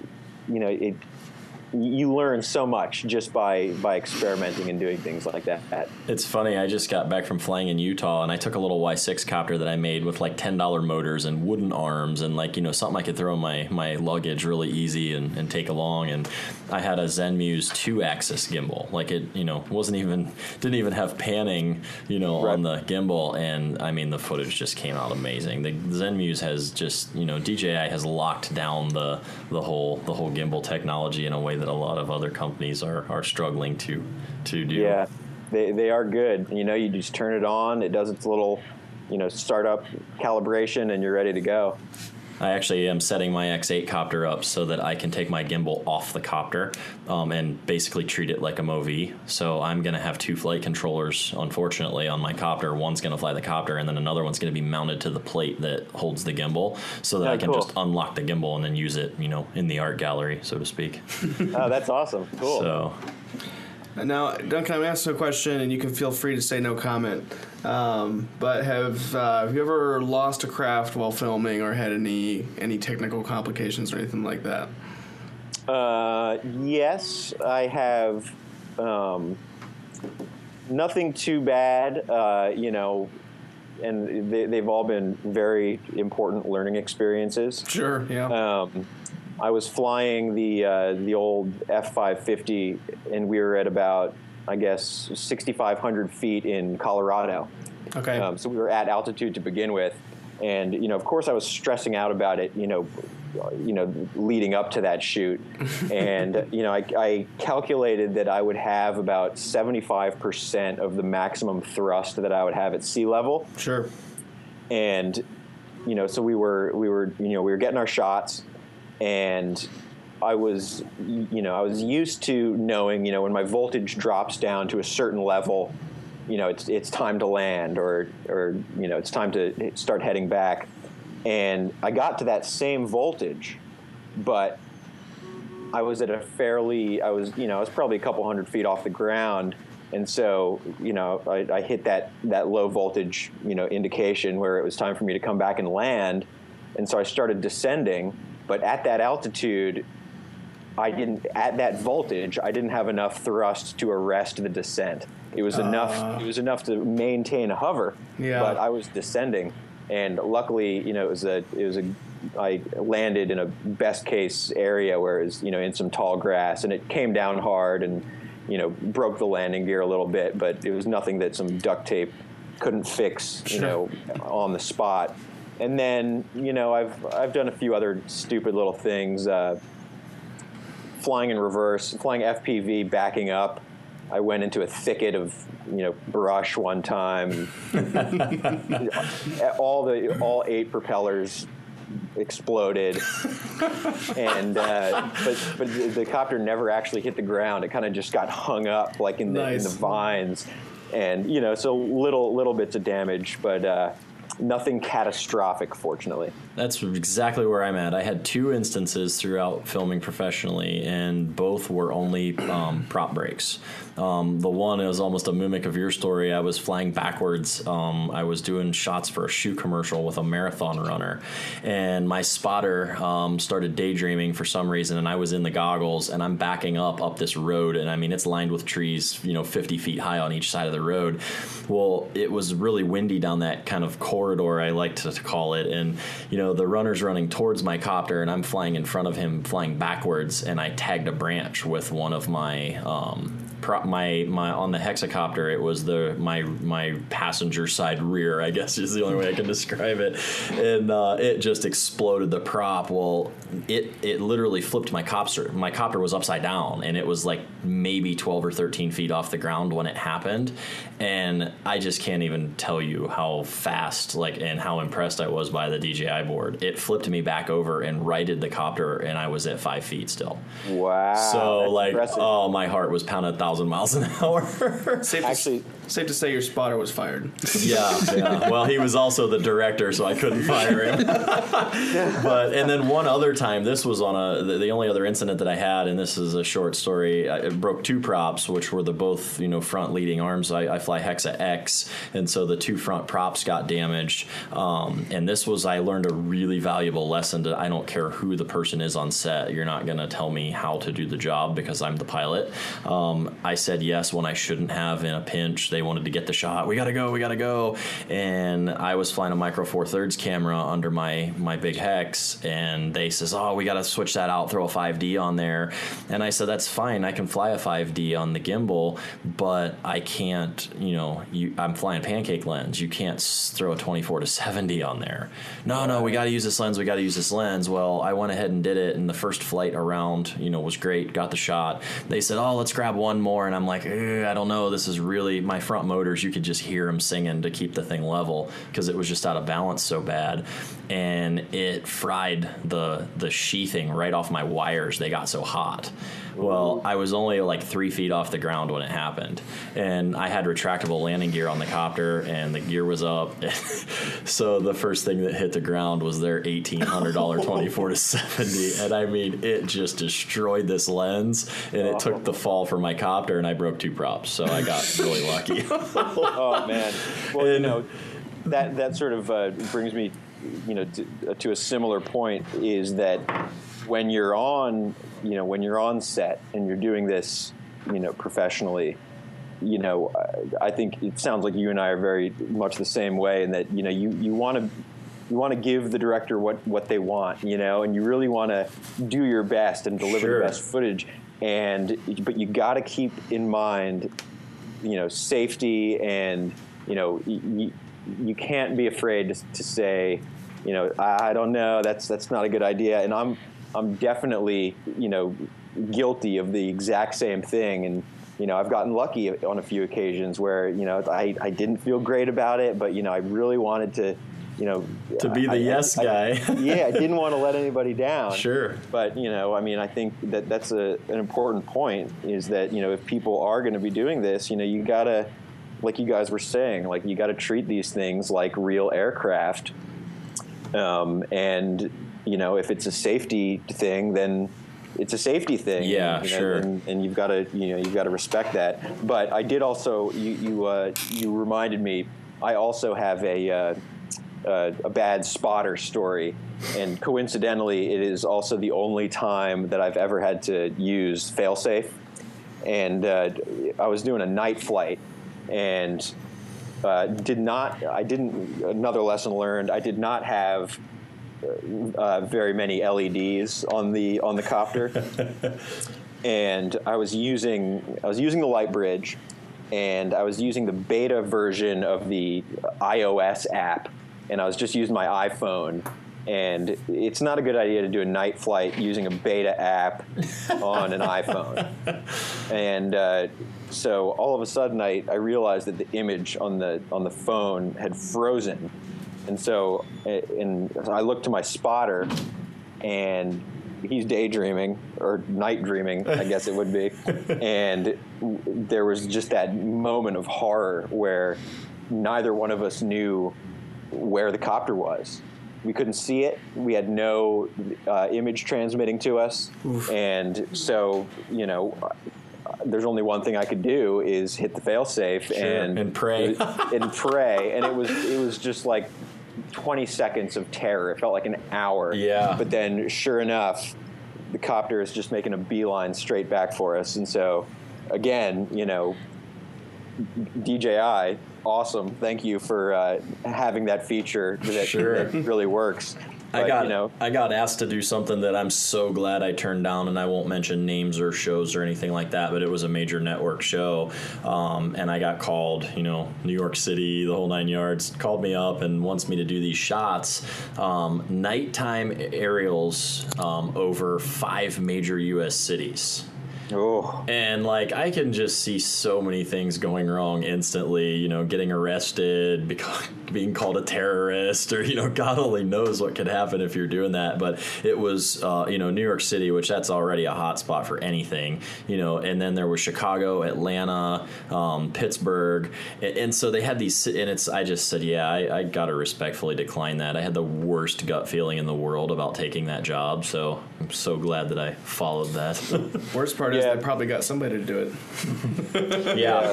you learn so much just by experimenting and doing things like that.
It's funny. I just got back from flying in Utah, and I took a little Y6 copter that I made with like $10 motors and wooden arms and something I could throw in my luggage really easy and take along. And I had a Zenmuse 2-axis gimbal. Like it, didn't even have panning, right. on the gimbal. And I mean, the footage just came out amazing. The Zenmuse has just, DJI has locked down the whole gimbal technology in a way that a lot of other companies are struggling to do.
Yeah, they are good. You just turn it on, it does its little, startup calibration, and you're ready to go.
I actually am setting my X8 copter up so that I can take my gimbal off the copter and basically treat it like a MOV. So I'm going to have 2 flight controllers, unfortunately, on my copter. One's going to fly the copter, and then another one's going to be mounted to the plate that holds the gimbal so that I can just unlock the gimbal and then use it, in the art gallery, so to speak.
Oh, that's awesome. Cool.
So...
Now, Duncan, I'm asking a question, and you can feel free to say no comment. But have you ever lost a craft while filming, or had any technical complications or anything like that?
Yes, I have. Nothing too bad, and they've all been very important learning experiences.
Sure. Yeah.
I was flying the old F550, and we were at about, I guess, 6,500 feet in Colorado.
Okay.
So we were at altitude to begin with, And, you know, of course I was stressing out about it, you know, leading up to that shoot. And, you know, I calculated that I would have about 75% of the maximum thrust that I would have at sea level.
Sure.
And, you know, so we were getting our shots, and I was used to knowing, you know, when my voltage drops down to a certain level, you know, it's time to land, or you know, it's time to start heading back. And I got to that same voltage, but I was at I was probably a couple hundred feet off the ground. And so, you know, I hit that low voltage, you know, indication where it was time for me to come back and land. And so I started descending, but at that altitude, at that voltage, I didn't have enough thrust to arrest the descent. It was enough. It was enough to maintain a hover, but I was descending, and luckily, you know, I landed in a best case area where it was, you know, in some tall grass, and it came down hard and, you know, broke the landing gear a little bit, but it was nothing that some duct tape couldn't fix, you know, on the spot. And then, you know, I've done a few other stupid little things, flying in reverse, flying FPV, backing up. I went into a thicket of, you know, brush one time. all 8 propellers exploded, and but the copter never actually hit the ground. It kind of just got hung up, like in the vines, and, you know, so little bits of damage, but nothing catastrophic, fortunately.
That's exactly where I'm at. I had 2 instances throughout filming professionally, and both were only prop breaks. The one is almost a mimic of your story. I was flying backwards. I was doing shots for a shoe commercial with a marathon runner, and my spotter started daydreaming for some reason, and I was in the goggles, and I'm backing up this road, and I mean, it's lined with trees, you know, 50 feet high on each side of the road. Well, it was really windy down that kind of corridor, I like to call it, and, you know, the runner's running towards my copter, and I'm flying in front of him, flying backwards, and I tagged a branch with one of my my on the hexacopter. It was my passenger side rear, I guess is the only way I can describe it, and it just exploded the prop. Well, it literally flipped my copter. My copter was upside down, and it was like maybe 12 or 13 feet off the ground when it happened, and I just can't even tell you how fast, and how impressed I was by the DJI board. It flipped me back over and righted the copter, and I was at 5 feet still.
Wow.
So,
impressive.
Oh, my heart was pounding 1,000 miles an hour.
Safe to say your spotter was fired.
Yeah. Well, he was also the director, so I couldn't fire him. And then one other time, this was on the only other incident that I had, and this is a short story. I broke 2 props, which were the both, you know, front leading arms. I fly Hexa X, and so the 2 front props got damaged. And this was, I learned a really valuable lesson. I don't care who the person is on set. You're not going to tell me how to do the job because I'm the pilot. I said yes when I shouldn't have in a pinch. They wanted to get the shot. We got to go. And I was flying a Micro Four Thirds camera under my big Hex, and they says, oh, we got to switch that out, throw a 5D on there. And I said, that's fine. I can fly a 5D on the gimbal, but I can't, you know, I'm flying pancake lens. You can't throw a 24-70 on there. No, we got to use this lens. Well, I went ahead and did it, and the first flight around, you know, was great. Got the shot. They said, oh, let's grab one more, and I'm like, I don't know. This is really, my front motors, you could just hear them singing to keep the thing level because it was just out of balance so bad, and it fried the sheathing right off my wires. They got so hot. Well, I was only like 3 feet off the ground when it happened, and I had retractable landing gear on the copter, and the gear was up. So the first thing that hit the ground was their $1,800 24-70, and I mean, it just destroyed this lens, and it took the fall for my copter, and I broke 2 props, so I got really lucky.
Oh man! Well, you know, that sort of brings me, you know, to a similar point, is that when you're on set and you're doing this, you know, professionally, you know, I think it sounds like you and I are very much the same way, in that, you know, you want to give the director what they want, you know, and you really want to do your best and deliver the best footage, but you got to keep in mind, you know, safety, and, you know, you can't be afraid to say, you know, I don't know, that's not a good idea. And I'm definitely, you know, guilty of the exact same thing. And, you know, I've gotten lucky on a few occasions where, you know, I didn't feel great about it, but, you know, I really wanted to, you know,
to be the yes guy.
Yeah, I didn't want to let anybody down.
Sure.
But, you know, I mean, I think that's an important point, is that, you know, if people are going to be doing this, you know, you got to, like you guys were saying, like, you got to treat these things like real aircraft. And, you know, if it's a safety thing, then it's a safety thing.
Yeah,
you know,
sure.
And you've got to, you know, you've got to respect that. But I did also, you reminded me, I also have a bad spotter story, and coincidentally, it is also the only time that I've ever had to use failsafe. And I was doing a night flight, and another lesson learned, I did not have very many LEDs on the copter. And I was using the light bridge, and I was using the beta version of the iOS app, and I was just using my iPhone. And it's not a good idea to do a night flight using a beta app on an iPhone. And so all of a sudden, I realized that the image on the phone had frozen. And so I looked to my spotter, and he's daydreaming, or night dreaming, I guess it would be. And there was just that moment of horror where neither one of us knew where the copter was. We couldn't see it. We had no image transmitting to us. Oof. And so, you know, there's only one thing I could do, is hit the failsafe.
Sure.
and
pray.
And pray. And it was just like 20 seconds of terror. It felt like an hour.
Yeah.
But then, sure enough, the copter is just making a beeline straight back for us. And so, again, you know, DJI, awesome. Thank you for having that feature that,
sure.
that really works. But,
I got asked to do something that I'm so glad I turned down, and I won't mention names or shows or anything like that, but it was a major network show, and I got called, you know, New York City, the whole 9 yards, called me up and wants me to do these shots, nighttime aerials over 5 major U.S. cities.
Oh.
And, like, I can just see so many things going wrong instantly, you know, getting arrested, being called a terrorist, or, you know, God only knows what could happen if you're doing that. But it was, you know, New York City, which that's already a hot spot for anything, you know, and then there was Chicago, Atlanta, Pittsburgh. And so they had these, and I just said, yeah, I got to respectfully decline that. I had the worst gut feeling in the world about taking that job. So I'm so glad that I followed that.
Worst part is they probably got somebody to do it.
Yeah.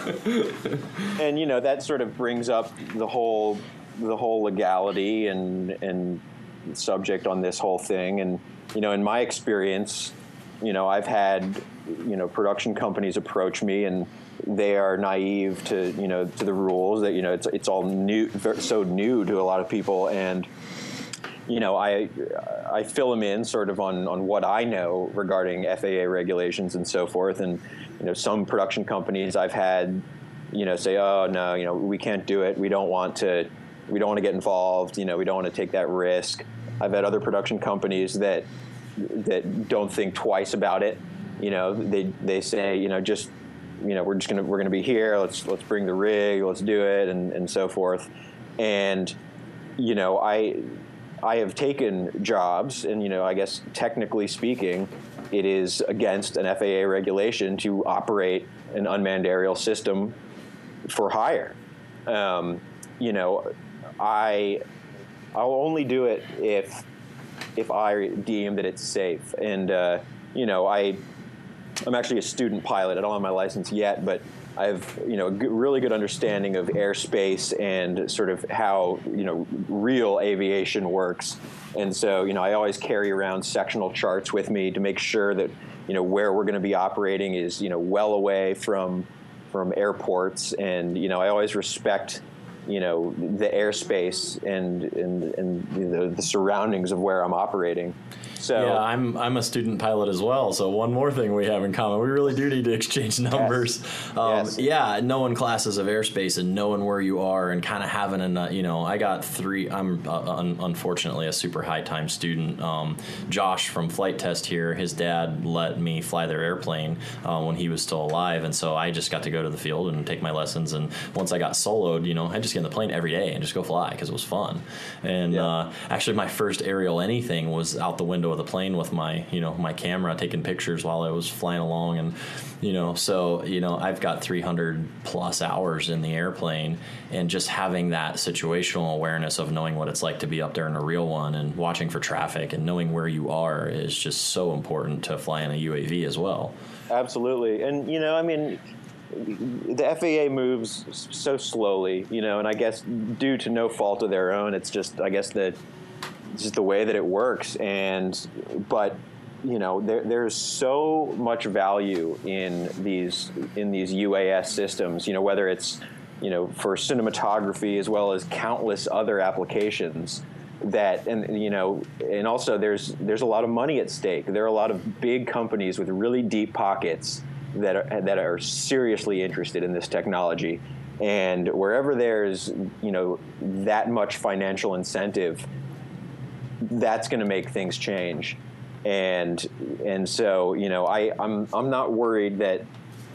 And, you know, that sort of brings up the whole legality and subject on this whole thing. And, you know, in my experience, you know, I've had, you know, production companies approach me, and they are naive to, you know, to the rules, that, you know, it's all new, so new to a lot of people. And, you know, I fill them in sort of on what I know regarding FAA regulations and so forth. And, you know, some production companies I've had, you know, say, oh, no, you know, we can't do it. We don't want to get involved. You know, we don't want to take that risk. I've had other production companies that don't think twice about it. You know, they say, you know, just, you know, we're going to be here. Let's bring the rig. Let's do it, and so forth. And, you know, I have taken jobs, and, you know, I guess technically speaking, it is against an FAA regulation to operate an unmanned aerial system for hire. You know, I'll only do it if I deem that it's safe. And you know, I'm actually a student pilot. I don't have my license yet, but I have, you know, a really good understanding of airspace and sort of how, you know, real aviation works. And so, you know, I always carry around sectional charts with me to make sure that, you know, where we're going to be operating is, you know, well away from airports. And, you know, I always respect the airspace and the surroundings of where I'm operating. So
yeah, I'm a student pilot as well. So one more thing we have in common, we really do need to exchange numbers.
Yes.
Yeah, knowing classes of airspace and knowing where you are and kind of having I got 3. I'm unfortunately a super high time student. Josh from Flight Test here, his dad let me fly their airplane when he was still alive, and so I just got to go to the field and take my lessons. And once I got soloed, I just get in the plane every day and just go fly because it was fun. And actually, my first aerial anything was out the window of the plane with my my camera taking pictures while I was flying along. And I've got 300 plus hours in the airplane, and just having that situational awareness of knowing what it's like to be up there in a real one and watching for traffic and knowing where you are is just so important to fly in a UAV as well.
Absolutely. And the FAA moves so slowly, and I guess due to no fault of their own, it's just the way that it works. But there's so much value in these UAS systems, whether it's for cinematography as well as countless other applications. And also there's a lot of money at stake. There are a lot of big companies with really deep pockets that are seriously interested in this technology. And wherever there's that much financial incentive, that's going to make things change. And so I'm not worried that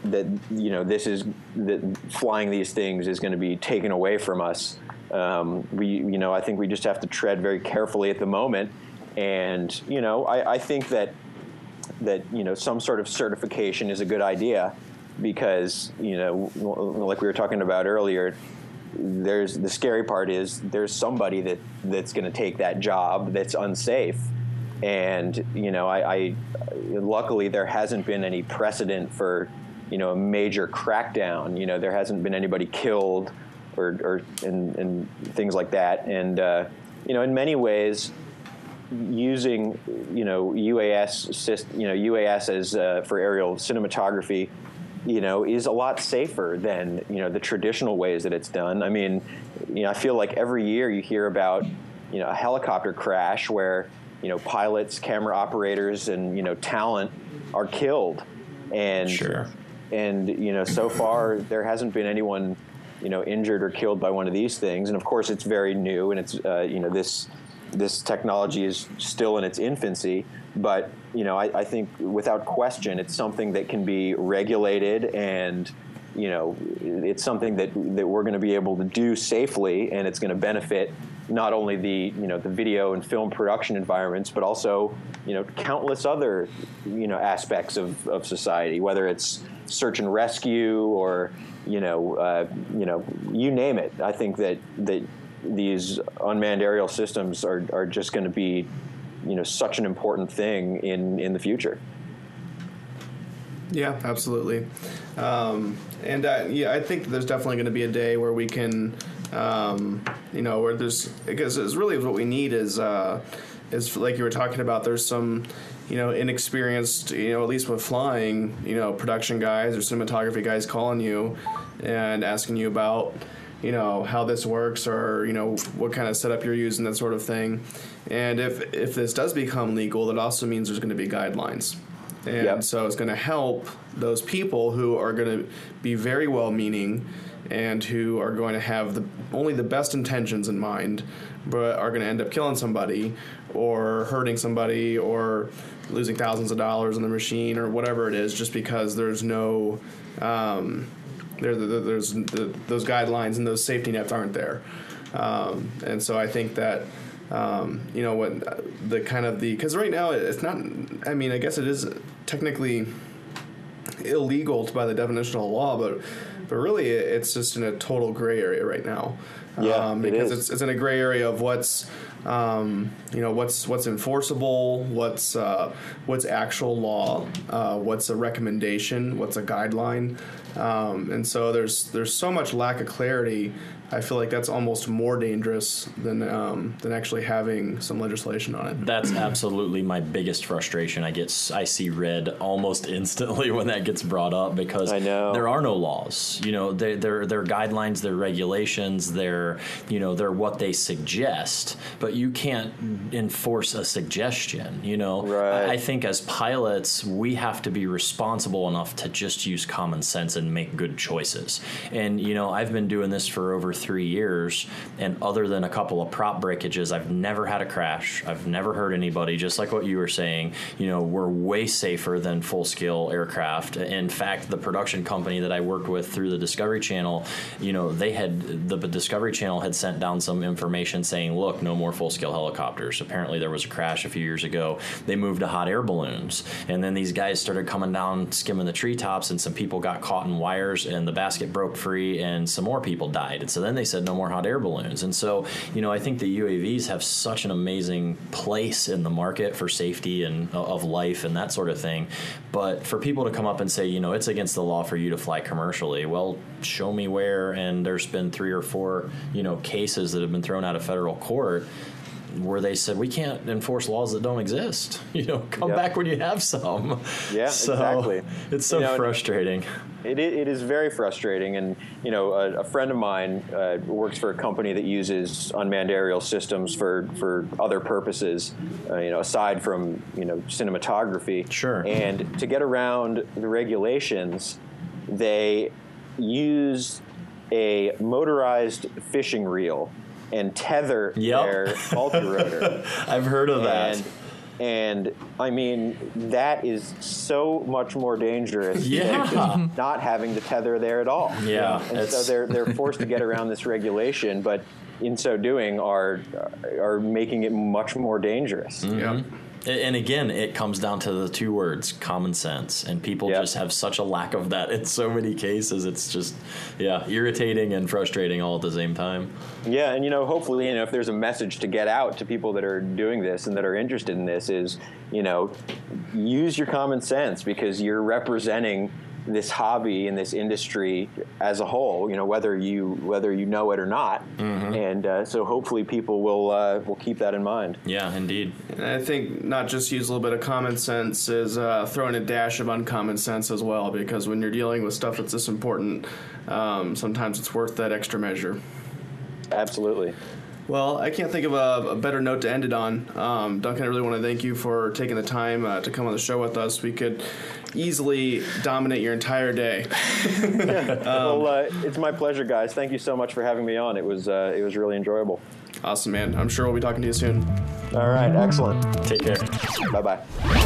flying these things is going to be taken away from us. I think we just have to tread very carefully at the moment. And I think that some sort of certification is a good idea, because like we were talking about earlier, the scary part is there's somebody that's going to take that job that's unsafe. And I luckily there hasn't been any precedent for a major crackdown. There hasn't been anybody killed or and things like that. And in many ways, using UAS as for aerial cinematography, is a lot safer than the traditional ways that it's done. I mean, I feel like every year you hear about a helicopter crash where pilots, camera operators, and talent are killed. And
sure.
And so far there hasn't been anyone injured or killed by one of these things. And of course it's very new, and it's this technology is still in its infancy, but I think without question it's something that can be regulated, and it's something that we're going to be able to do safely, and it's going to benefit not only the video and film production environments, but also countless other aspects of society, whether it's search and rescue or you name it. I think that these unmanned aerial systems are just going to be such an important thing in the future.
Yeah, absolutely. I think there's definitely going to be a day where we can, where because it's really what we need is like you were talking about, there's some, inexperienced, at least with flying, production guys or cinematography guys calling you and asking you about, how this works, or, what kind of setup you're using, that sort of thing. And if this does become legal, that also means there's going to be guidelines. And
yep.
So it's going to help those people who are going to be very well-meaning and who are going to have only the best intentions in mind, but are going to end up killing somebody or hurting somebody or losing thousands of dollars on the machine or whatever it is, just because there's no there's those guidelines and those safety nets aren't there. And so I think that because right now it's not, I mean, I guess it is technically illegal by the definition of the law, but really it's just in a total gray area right now.
Yeah,
because it's in a gray area of what's enforceable, what's actual law, what's a recommendation, what's a guideline, and so there's so much lack of clarity. I feel like that's almost more dangerous than actually having some legislation on it.
That's absolutely my biggest frustration. I see red almost instantly when that gets brought up, because
I know
there are no laws. guidelines. They're guidelines, they're regulations, they're what they suggest, but you can't enforce a suggestion.
Right.
I think as pilots, we have to be responsible enough to just use common sense and make good choices. And, I've been doing this for over 3 years, and other than a couple of prop breakages, I've never had a crash. I've never hurt anybody. Just like what you were saying, we're way safer than full-scale aircraft. In fact, the production company that I worked with through the Discovery Channel, the Discovery Channel had sent down some information saying, look, no more full-scale helicopters. Apparently there was a crash a few years ago. They moved to hot air balloons, and then these guys started coming down, skimming the treetops, and some people got caught in wires, and the basket broke free, and some more people died. And so then they said no more hot air balloons. And so, I think the UAVs have such an amazing place in the market for safety and of life and that sort of thing. But for people to come up and say, it's against the law for you to fly commercially, well, show me where. And there's been 3 or 4, cases that have been thrown out of federal court where they said, we can't enforce laws that don't exist. Come back when you have some.
Yeah,
so
exactly.
It's so frustrating.
It is very frustrating. And, a friend of mine works for a company that uses unmanned aerial systems for other purposes, aside from, cinematography.
Sure.
And to get around the regulations, they use a motorized fishing reel and tether their multirotor.
I've heard of that.
And I mean, that is so much more dangerous than just not having the tether there at all.
Yeah.
And so they're forced to get around this regulation, but in so doing are making it much more dangerous.
Mm-hmm.
Yeah.
And again, it comes down to the 2 words, common sense. And people just have such a lack of that in so many cases. It's just, irritating and frustrating all at the same time.
Yeah, and hopefully, if there's a message to get out to people that are doing this and that are interested in this is, use your common sense, because you're representing this hobby and this industry as a whole, whether you know it or not. Mm-hmm. And so hopefully people will keep that in mind.
Yeah, indeed.
And I think not just use a little bit of common sense, is throw in a dash of uncommon sense as well, because when you're dealing with stuff that's this important, sometimes it's worth that extra measure.
Absolutely.
Well, I can't think of a better note to end it on. Duncan, I really want to thank you for taking the time to come on the show with us. We could easily dominate your entire day.
It's my pleasure, guys. Thank you so much for having me on. It was really enjoyable.
Awesome, man. I'm sure we'll be talking to you soon.
All right, excellent.
Take care.
Bye-bye.